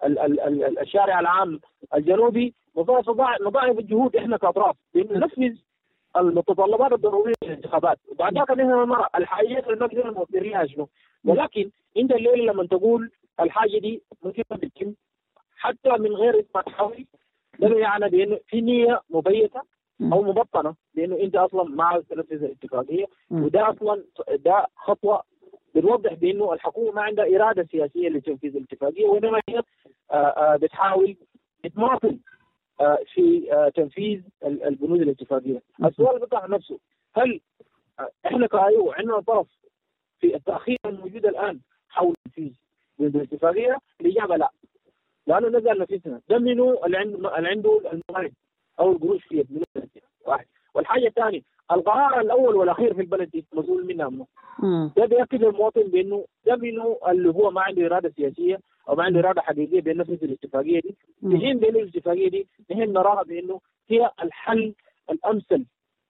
الشارع العام الجنوبي، نضاعف الجهود احنا كأطراف بأنه ننفذ المتطلبات الضرورية للانتخابات. وبعد ذلك نحن نرى الحاجات اللي نقدر نوفرها شنو. ولكن انت الليله لما تقول الحاجه دي ممكن تتم حتى من غير ما تحاول، ده يعني بانه في نيه مبيته او مبطنه بانه انت اصلا ما عاوز تنفذ الاتفاقيه، وده اصلا ده خطوه بنوضح بانه الحكومه ما عندها اراده سياسيه لتنفيذ الاتفاقيه، وانما هي بتحاول تماطل في تنفيذ البنود الاتفاقيه. السؤال بتاع نفسه، هل احنا كايو عندنا طرف في التاخير الموجود الان حول تنفيذ بنود الاتفاقيه؟ الاجابه لا، لانه نزل نفسنا ده منو اللي عنده اللي عنده الموارد او القروش في يد واحد. والحاجه الثانيه القرار الاول والاخير في البلد دي مسؤول منها منه. ده بيأكد المواطن بانه ده منو اللي هو ما عنده اراده سياسيه او ما عنده اراده حقيقيه بينفذ الاتفاقيه دي. في حين بانه الاتفاقيه دي نحن نراها بانه هي الحل الامثل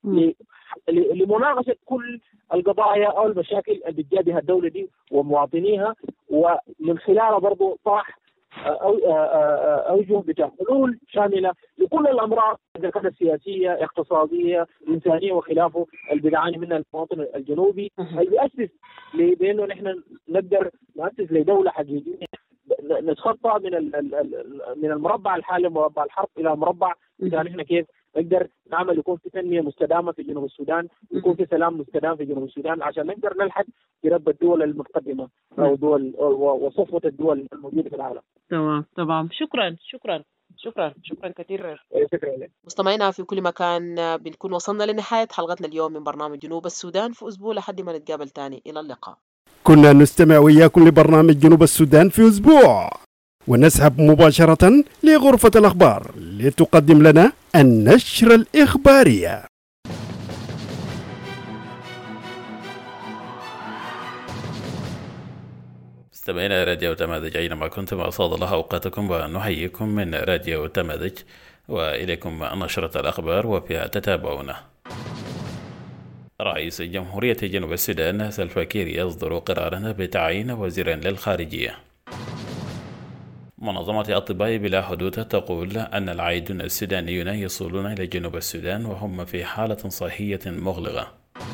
لمناقشه كل القضايا او المشاكل اللي بتواجه الدوله دي ومواطنيها، ومن خلالها برضه طرح أو أوجه بتاع حلول شاملة لكل الأمراض إذا كانت سياسية اقتصادية إنسانية وخلافه اللي بيعاني منها المواطن الجنوبي، اللي بيأسس بأنه نحن نقدر نأسس لدولة حقيقية نتخطى من من المربع الحالي مربع الحرب إلى مربع إذا نحن كيف نقدر نعمل يكون في تنمية مستدامة في جنوب السودان، يكون في سلام مستدام في جنوب السودان عشان نقدر نلحق برب الدول المتقدمة أو دول وصفوة الدول الموجودة في العالم. تمام تمام شكرا شكرا شكرا شكرا كثير. شكرا لك. مستمعينا في كل مكان، بنكون وصلنا لنهاية حلقتنا اليوم من برنامج جنوب السودان في أسبوع لحد ما نتقابل تاني. إلى اللقاء. كنا نستمع وياكم لبرنامج جنوب السودان في أسبوع، ونذهب مباشرة لغرفة الأخبار لتقدم لنا النشرة الإخبارية. مستمعينا راديو تماذج أينما كنتم أسعد الله أوقاتكم، ونحييكم من راديو تماذج وإليكم نشرة الأخبار وفيها تتابعون. رئيس جمهورية جنوب السودان سلفا كير يصدر قرارا بتعيين وزيرا للخارجية. منظمة أطباء بلا حدود تقول أن العائدون السودانيون يصلون إلى جنوب السودان وهم في حالة صحية مغلقة.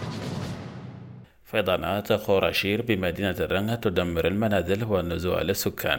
فيضانات خوراشير بمدينة الرنغ تدمر المنازل والنزوع للسكان.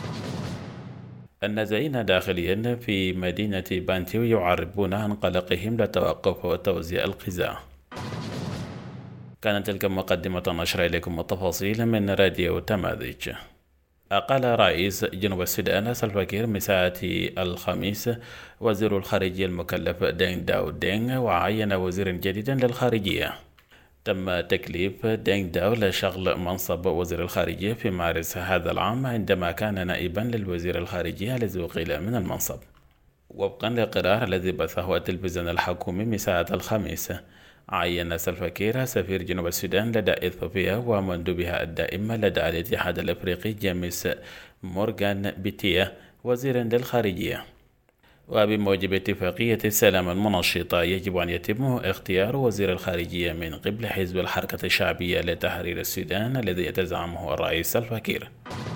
النازحين داخليا في مدينة بانتيو يعربون عن قلقهم لتوقف وتوزيع الغذاء. كانت تلك مقدمة نشر إليكم التفاصيل من راديو تماذج. أقال رئيس جنوب السودان سلفا كير مساء الخميس وزير الخارجية المكلف دينغ داو دينغ، وعين وزيرا جديدا للخارجية. تم تكليف دينغ داو لشغل منصب وزير الخارجية في مارس هذا العام، عندما كان نائبا للوزير الخارجية الذي أقيل من المنصب. وفقا للقرار الذي بثه التلفزيون الحكومي مساء الخميس، عين سلفا كير سفير جنوب السودان لدى إثيوبيا ومندوبها الدائم لدى الاتحاد الأفريقي جيمس مورغان بيتيا وزيرا للخارجية. وبموجب اتفاقية السلام المنشطة يجب أن يتم اختيار وزير الخارجية من قبل حزب الحركة الشعبية لتحرير السودان الذي يتزعمه الرئيس سلفا كير.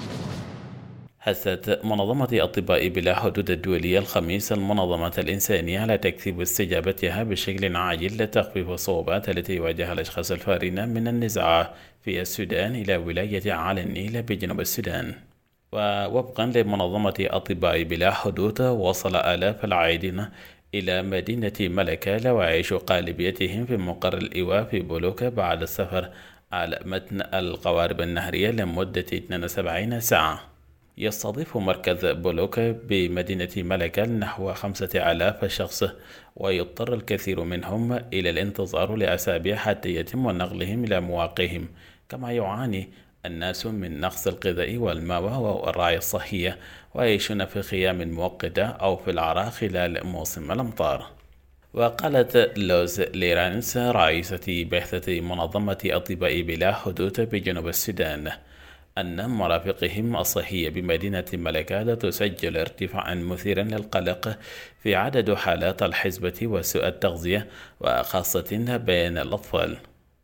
حثت منظمة أطباء بلا حدود الدولية الخميس المنظمة الإنسانية على تكثيف استجابتها بشكل عاجل لتخفيف الصعوبات التي يواجهها الأشخاص الفارين من النزاع في السودان إلى ولاية على النيل بجنوب السودان. ووفقا لمنظمة أطباء بلا حدود، وصل آلاف العائدين إلى مدينة ملكة ليعيشوا غالبيتهم في مقر الإيواء في بولوكا بعد السفر على متن القوارب النهرية لمدة اثنتين وسبعين ساعة. يستضيف مركز بولوكا بمدينة ملكة نحو خمسة آلاف شخص، ويضطر الكثير منهم إلى الانتظار لأسابيع حتى يتم نقلهم إلى مواقعهم. كما يعاني الناس من نقص الغذاء والماء والرعاية الصحية، ويعيشون في خيام مؤقتة أو في العراء خلال موسم الأمطار. وقالت لوز ليرانس رئيسة بعثة منظمة أطباء بلا حدود بجنوب السودان أن مرافقهم الصحية بمدينة ملكة تسجل ارتفاعا مثيرا للقلق في عدد حالات الحزبة وسوء التغذية، وخاصة بين الأطفال.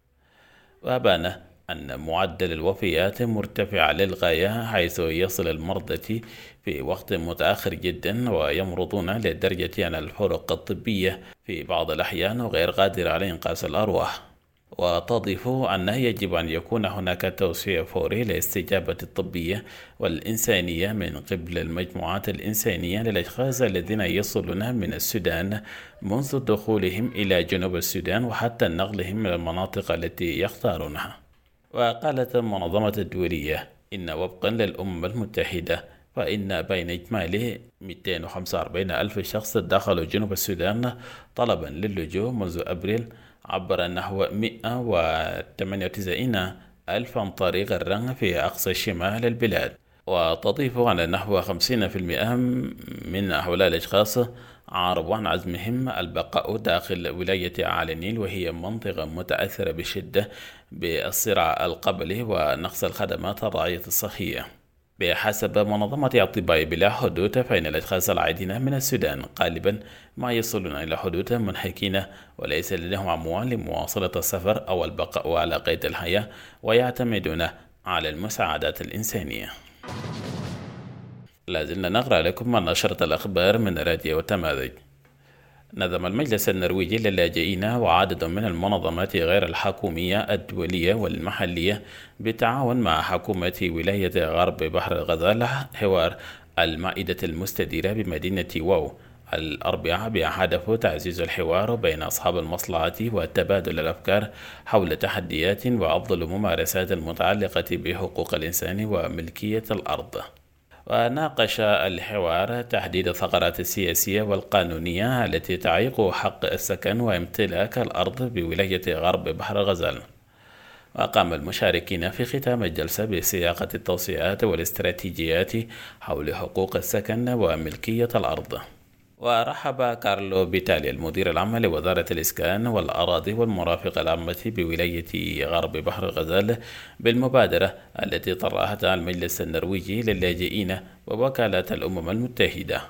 وبان أن معدل الوفيات مرتفع للغاية، حيث يصل المرضى في وقت متأخر جدا ويمرضون لدرجة أن الفرق الطبية في بعض الأحيان غير قادرة على إنقاذ الأرواح. وتضيف أن يجب أن يكون هناك توسيع فوري للاستجابة الطبية والإنسانية من قبل المجموعات الإنسانية للأشخاص الذين يصلون من السودان منذ دخولهم إلى جنوب السودان وحتى نقلهم إلى المناطق التي يختارونها. وقالت المنظمة الدولية إن وفقا للأمم المتحدة فإن بين إجمالي مئتين وخمسة وأربعين ألف شخص دخلوا جنوب السودان طلبا للجوء منذ أبريل، عبر نحو مئة وثمانية وتسعين ألف عن طريق الرنغ في أقصى شمال البلاد. وتضيف أن نحو خمسين بالمئة من هؤلاء الأشخاص عارضوا عن عزمهم البقاء داخل ولاية على النيل، وهي منطقة متأثرة بشدة بالصراع القبلي ونقص الخدمات الرعاية الصحية. بحسب منظمة أطباء بلا حدود، فإن الأشخاص العائدين من السودان غالبا ما يصلون إلى حدود منحكين، وليس لديهم أموال لمواصلة السفر أو البقاء على قيد الحياة، ويعتمدون على المساعدات الإنسانية. لازلنا نقرأ لكم من نشرة الأخبار من راديو تماذج. نظم المجلس النرويجي للاجئين وعدد من المنظمات غير الحكومية الدولية والمحلية بالتعاون مع حكومة ولاية غرب بحر الغزال حوار المائدة المستديرة بمدينة واو الأربعاء بهدف تعزيز الحوار بين أصحاب المصلحة وتبادل الأفكار حول تحديات وأفضل ممارسات المتعلقة بحقوق الإنسان وملكية الأرض. وناقش الحوار تحديد الثغرات السياسية والقانونية التي تعيق حق السكن وامتلاك الأرض بولاية غرب بحر الغزال. وقام المشاركين في ختام الجلسة بصياغة التوصيات والاستراتيجيات حول حقوق السكن وملكية الأرض. ورحب كارلو بيتالي المدير العام لوزارة الإسكان والأراضي والمرافق العامة بولاية غرب بحر الغزال بالمبادرة التي طرحتها المجلس النرويجي للاجئين ووكالة الأمم المتحدة.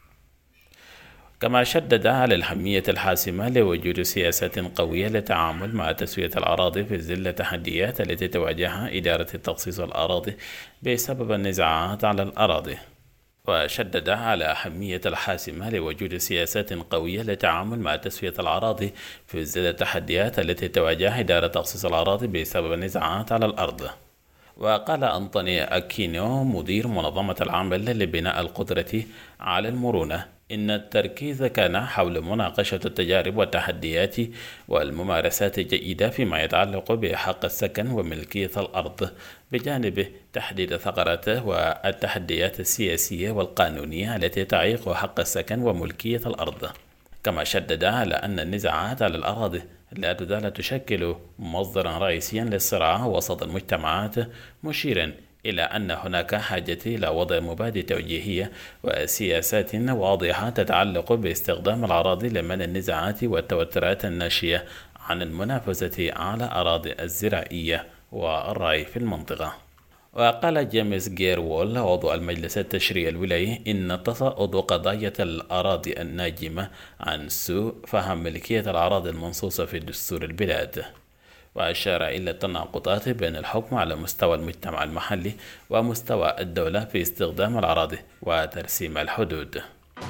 كما شدد على الأهمية الحاسمة لوجود سياسات قوية للتعامل مع تسوية الأراضي في ظل التحديات التي تواجهها إدارة التخصيص الأراضي بسبب النزاعات على الأراضي. وشدد على أهمية الحاسمة لوجود سياسات قوية للتعامل مع تسوية الأراضي في ظل التحديات التي تواجه إدارة تخصيص الأراضي بسبب النزاعات على الأرض. وقال أنطوني أكينيو مدير منظمة العمل لبناء القدرة على المرونة إن التركيز كان حول مناقشة التجارب والتحديات والممارسات الجيدة فيما يتعلق بحق السكن وملكية الأرض، بجانب تحديد ثغرات والتحديات السياسية والقانونية التي تعيق حق السكن وملكية الأرض. كما شدد على أن النزاعات على الأراضي لا تزال تشكل مصدرا رئيسيا للصراع وسط المجتمعات، مشيرا إلى أن هناك حاجة إلى وضع مبادئ توجيهية وسياسات واضحة تتعلق باستخدام الأراضي لمنع النزاعات والتوترات الناشئة عن المنافسة على أراضي الزراعية والرعي في المنطقة. وقال جيمس جيروول عضو المجلس التشريعي الولايي إن تصاعد قضايا الأراضي الناجمة عن سوء فهم ملكية الأراضي المنصوصة في دستور البلاد، وأشار إلى التناقضات بين الحكم على مستوى المجتمع المحلي ومستوى الدولة في استخدام الأراضي وترسيم الحدود.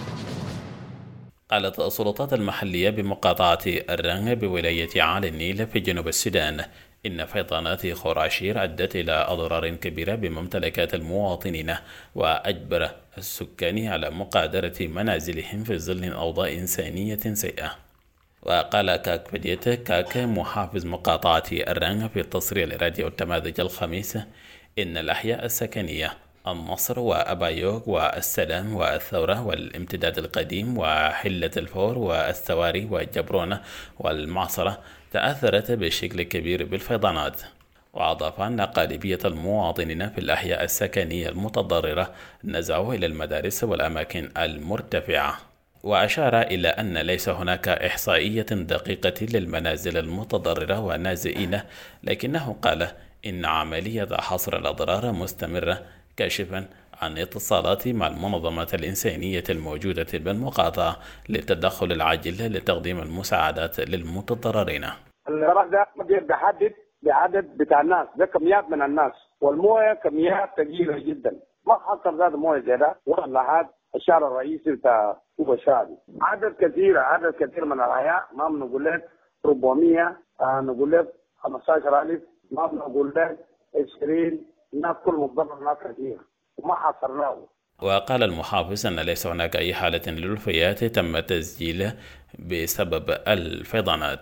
قالت السلطات المحلية بمقاطعة الرنغ بولاية عالي النيل في جنوب السودان إن فيضانات خورعشير أدت إلى أضرار كبيرة بممتلكات المواطنين وأجبر السكان على مغادرة منازلهم في ظل أوضاع إنسانية سيئة. وقال كاك بديت كاك محافظ مقاطعة الرنغ في التصريح لراديو التماذج الخميس إن الأحياء السكنية النصر وأبايوغ والسلام والثورة والامتداد القديم وحلة الفور والثواري والجبرونة والمعصرة تأثرت بشكل كبير بالفيضانات. وأضاف أن غالبية المواطنين في الأحياء السكنية المتضررة نزعوا إلى المدارس والأماكن المرتفعة. وأشار إلى أن ليس هناك إحصائية دقيقة للمنازل المتضررة والنازئين، لكنه قال إن عملية حصر الأضرار مستمرة، كاشفا عن اتصالات مع المنظمات الإنسانية الموجودة بالمقاطعة للتدخل العاجل لتقديم المساعدات للمتضررين. الرأس ده بيحدد بعدد بتاع الناس، ده كميات من الناس، والمويه كميات كبيرة جدا، ما حصل ذات مويه زي ده ولا هذا الشارع الرئيسي بتاع كوبا شادي. عدد كثير عدد كثير من الأحياء، ما بنقول لك أربعمية، آه نقول لك خمسة عشر ألف، ما بنقول لك عشرين، الناس كل متضرر ناس كثير وما حصرناه. وقال المحافظ أن ليس هناك أي حالة للوفيات تم تسجيلها بسبب الفيضانات.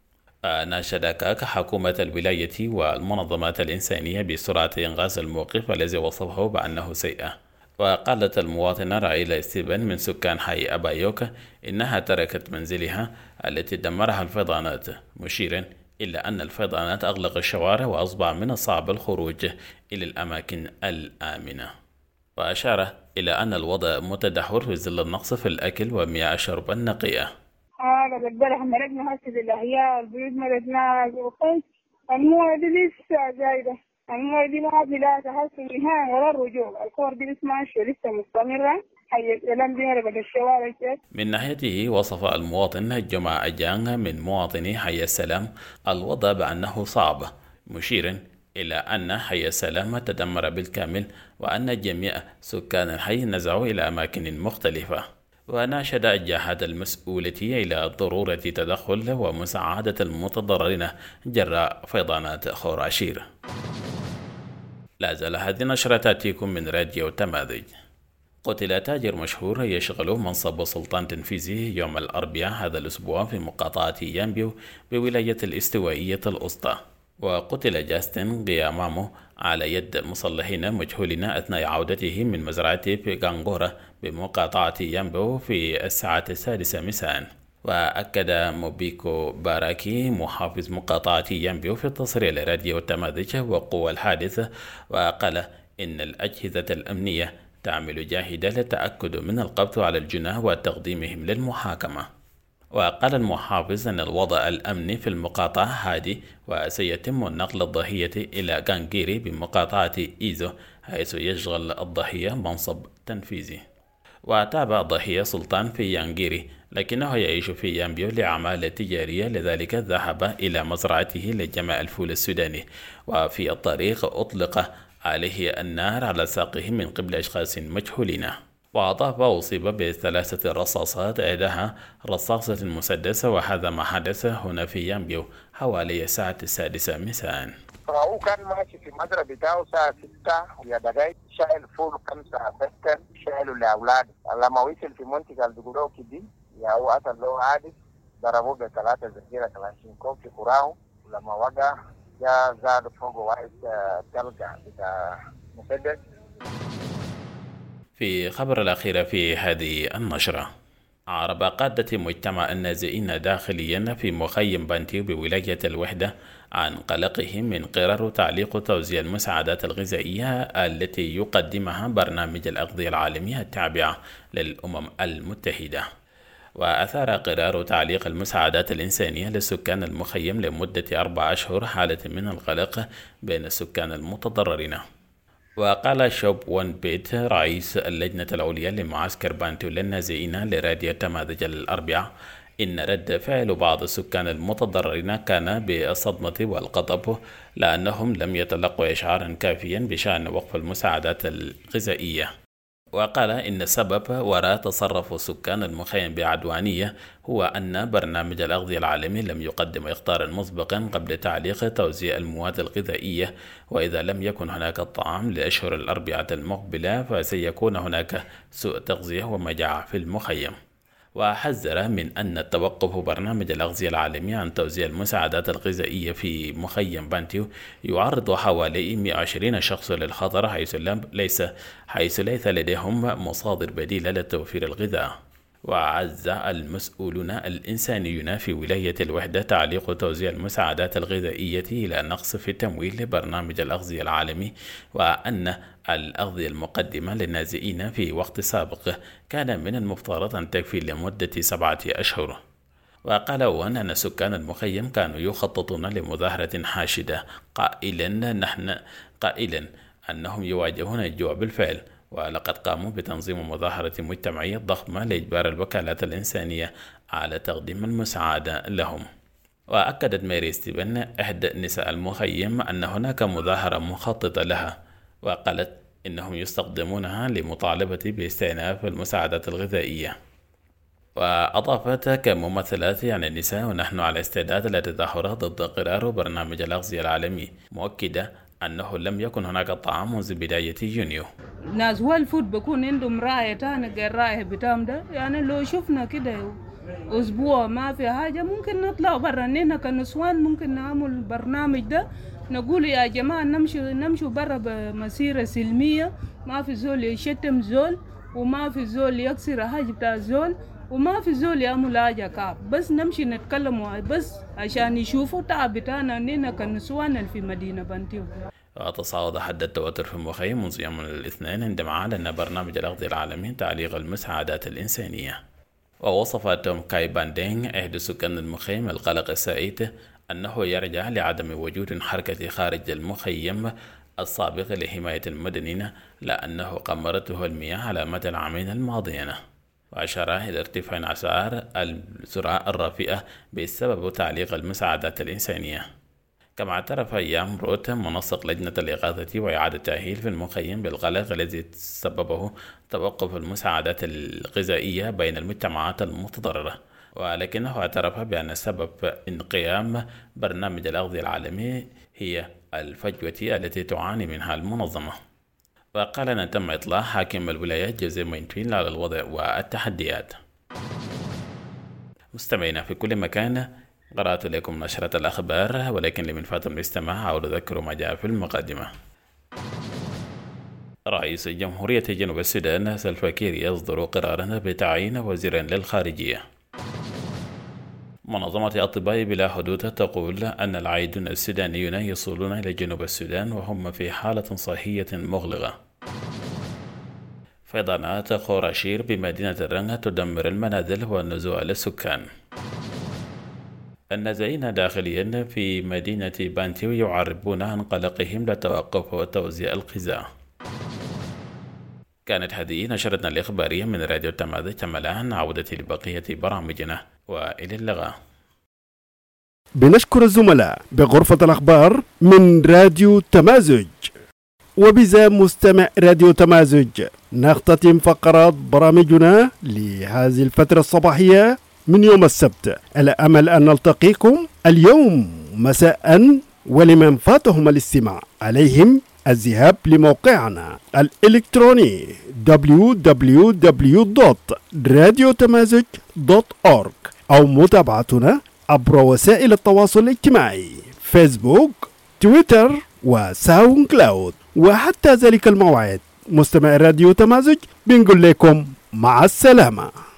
ناشد كاك حكومة الولاية والمنظمات الإنسانية بسرعة إنغاز الموقف الذي وصفه بأنه سيء. وقالت المواطنة رايلا ستيفن من سكان حي أبايوك إنها تركت منزلها التي دمرها الفيضانات، مشيرا إلى أن الفيضانات أغلق الشوارع وأصبح من الصعب الخروج إلى الأماكن الآمنة. وأشار إلى أن الوضع متدهور في ظل النقص في الأكل ومياه الشرب النقية. هذا البلح مرقنا هسه الأحياء، البيوت مرقناها وخيش، المويه دي لسه زايدة، المويه دي ما بلا تحسن نهائي ولا الرجوع، الكور دي لسه ماشية لسه مستمرة. من ناحيته وصف المواطن جمع أجانغ من مواطني حي السلام الوضع بأنه صعب، مشيرا إلى أن حي السلام تدمر بالكامل وأن جميع سكان الحي نزعوا إلى أماكن مختلفة. وناشد الجهات المسؤولة إلى ضرورة تدخل ومساعدة المتضررين جراء فيضانات خورعشير. لا زال هذه النشرة تأتيكم من راديو تماذج. قتل تاجر مشهور يشغل منصب سلطان تنفيذي يوم الأربعاء هذا الأسبوع في مقاطعة يامبيو بولاية الاستوائية الوسطى. وقتل جاستن غيامامو على يد مسلحين مجهولين أثناء عودته من مزرعته في غانغورا بمقاطعة يامبيو في الساعة السادسة مساء. وأكد موبيكو باراكي محافظ مقاطعة يامبيو في التصريح لراديو التماذج وقوى الحادث، وقال إن الأجهزة الأمنية تعمل جاهدة للتأكد من القبض على الجناه وتقديمهم للمحاكمة. وقال المحافظ أن الوضع الأمني في المقاطعة هادي وسيتم نقل الضحية إلى غانغيري بمقاطعة إيزو حيث يشغل الضحية منصب تنفيذي. وتابع الضحية سلطان في يانغيري لكنه يعيش في يامبيو لأعمال تجارية، لذلك ذهب إلى مزرعته لجمع الفول السوداني، وفي الطريق أطلق عليه النار على ساقه من قبل أشخاص مجهولين. وأضاف أصيب بثلاثة رصاصات إحداها رصاصة مسدسة، وهذا ما حدث هنا في يامبيو حوالي الساعة السادسة مساء. هو كان ماشي في المدرسة بتاعه الساعة ستة ويا دقايق، شايل فول خمسة بستر شايله لأولاده. لما وصل في منطقة الدقولو كده يا هو أتى له حادث، ضربوه بثلاثة زنجيرة كلاشينكوف في كراه. لما وقع جاء زاد فوق واحد تلقى بتاع مسدس. في خبر الأخير في هذه النشرة، أعرب قادة مجتمع النازئين داخليا في مخيم بانتيو بولاية الوحدة عن قلقهم من قرار تعليق توزيع المساعدات الغذائية التي يقدمها برنامج الأغذية العالمي التابع للأمم المتحدة. وأثار قرار تعليق المساعدات الإنسانية لسكان المخيم لمدة أربع أشهر حالة من القلق بين السكان المتضررين. وقال شوب وان بيت رئيس اللجنة العليا لمعسكر بانتو للنازئين لراديو تماذج الأربعاء إن رد فعل بعض السكان المتضررين كان بالصدمة والغضب لأنهم لم يتلقوا إشعارا كافيا بشأن وقف المساعدات الغذائية. وقال إن السبب وراء تصرف سكان المخيم بعدوانية هو أن برنامج الأغذية العالمي لم يقدم إخطارا مسبقا قبل تعليق توزيع المواد الغذائية، وإذا لم يكن هناك الطعام لأشهر الأربعة المقبلة فسيكون هناك سوء تغذية ومجاعة في المخيم. وحذر من أن توقف برنامج الأغذية العالمي عن توزيع المساعدات الغذائية في مخيم بانتيو يعرض حوالي مئة وعشرين شخص للخطر حيث ليس حيث ليس لديهم مصادر بديلة لتوفير الغذاء. وعز المسؤولون الإنسانيون في ولاية الوحدة تعليق توزيع المساعدات الغذائية إلى نقص في التمويل لبرنامج الأغذية العالمي، وأن الأغذية المقدمة للنازئين في وقت سابق كان من المفترض أن تكفي لمدة سبعة أشهر. وقال وان أن سكان المخيم كانوا يخططون لمظاهرة حاشدة قائلا نحن قائلا أنهم يواجهون الجوع بالفعل، ولقد قاموا بتنظيم مظاهرة مجتمعية ضخمة لإجبار الوكالات الإنسانية على تقديم المساعدة لهم. وأكدت ماري ستيفن إحدى نساء المخيم أن هناك مظاهرة مخططة لها، وقالت إنهم يستخدمونها لمطالبة باستئناف المساعدات الغذائية. وأضافت كممثلات عن النساء ونحن على استعداد للتظاهرات ضد قرار برنامج الأغذية العالمي، مؤكدة أنه لم يكن هناك طعام منذ بداية يونيو. ناس هو الفود بكون عندهم رأي تاني غير رأي بتاعهم ده، يعني لو شفنا كده أسبوع ما في حاجة ممكن نطلع برا، إننا كنسوان ممكن نعمل برنامج ده نقول يا جماعة نمشي نمشي برا بمسيرة سلمية، ما في زول يشتم زول وما في زول يكسر حاجة بتاع زول وما في زول يعمل حاجة كعب، بس نمشي نتكلم بس عشان يشوفوا تعب بتاعنا إننا كنسوان في مدينة بانتيو. وتصاعد حد التوتر في المخيم منذ يوم الاثنين عندما أعلن برنامج الأغذية العالمي تعليق المساعدات الإنسانية. ووصف توم كاي باندينغ إحدى سكان المخيم القلق السائد أنه يرجع لعدم وجود حركة خارج المخيم السابق لحماية المدنيين لأنه قمرته المياه على مدى العامين الماضيين. وأشار إلى ارتفاع أسعار الزراعة الرافئة بسبب تعليق المساعدات الإنسانية. كما اعترف أيام روت منسق لجنة الإغاثة وإعادة التأهيل في المخيم بالقلق الذي سببه توقف المساعدات الغذائية بين المجتمعات المتضررة، ولكنه اعترف بأن سبب انقيام برنامج الأغذية العالمي هي الفجوة التي تعاني منها المنظمة. وقال أن تم إطلاع حاكم الولايات جوزيه مينتوين على الوضع والتحديات. مستمعينا في كل مكان، قرأت لكم نشرة الأخبار، ولكن لمن فاتم الاستماع أود أذكر ما جاء في المقدمة. رئيس جمهورية جنوب السودان سلفا كير يصدر قرارا بتعيين وزيرا للخارجية. منظمة أطباء بلا حدود تقول أن العائدون السودانيون يصلون إلى جنوب السودان وهم في حالة صحية مغلقة. فيضانات خوراشير بمدينة الرنغ تدمر المنازل والنزوع للسكان. النازئين داخليا في مدينة بانتيو يعربون عن قلقهم لتوقف وتوزيع الغذاء. كانت هذه نشرتنا الإخبارية من راديو تماذج. تم الآن عودتي لبقية برامجنا، وإلى اللقاء. بنشكر الزملاء بغرفة الأخبار من راديو تمازج. وبذا مستمع راديو تمازج نختتم فقرات برامجنا لهذه الفترة الصباحية من يوم السبت، على أمل أن نلتقيكم اليوم مساء، ولمن فاتهم الاستماع عليهم الذهاب لموقعنا الإلكتروني دبليو دبليو دبليو دوت راديو تمازج دوت أورج أو متابعتنا عبر وسائل التواصل الاجتماعي فيسبوك، تويتر وساوند كلاود. وحتى ذلك الموعد مستمع راديو تمازج بنقول لكم مع السلامة.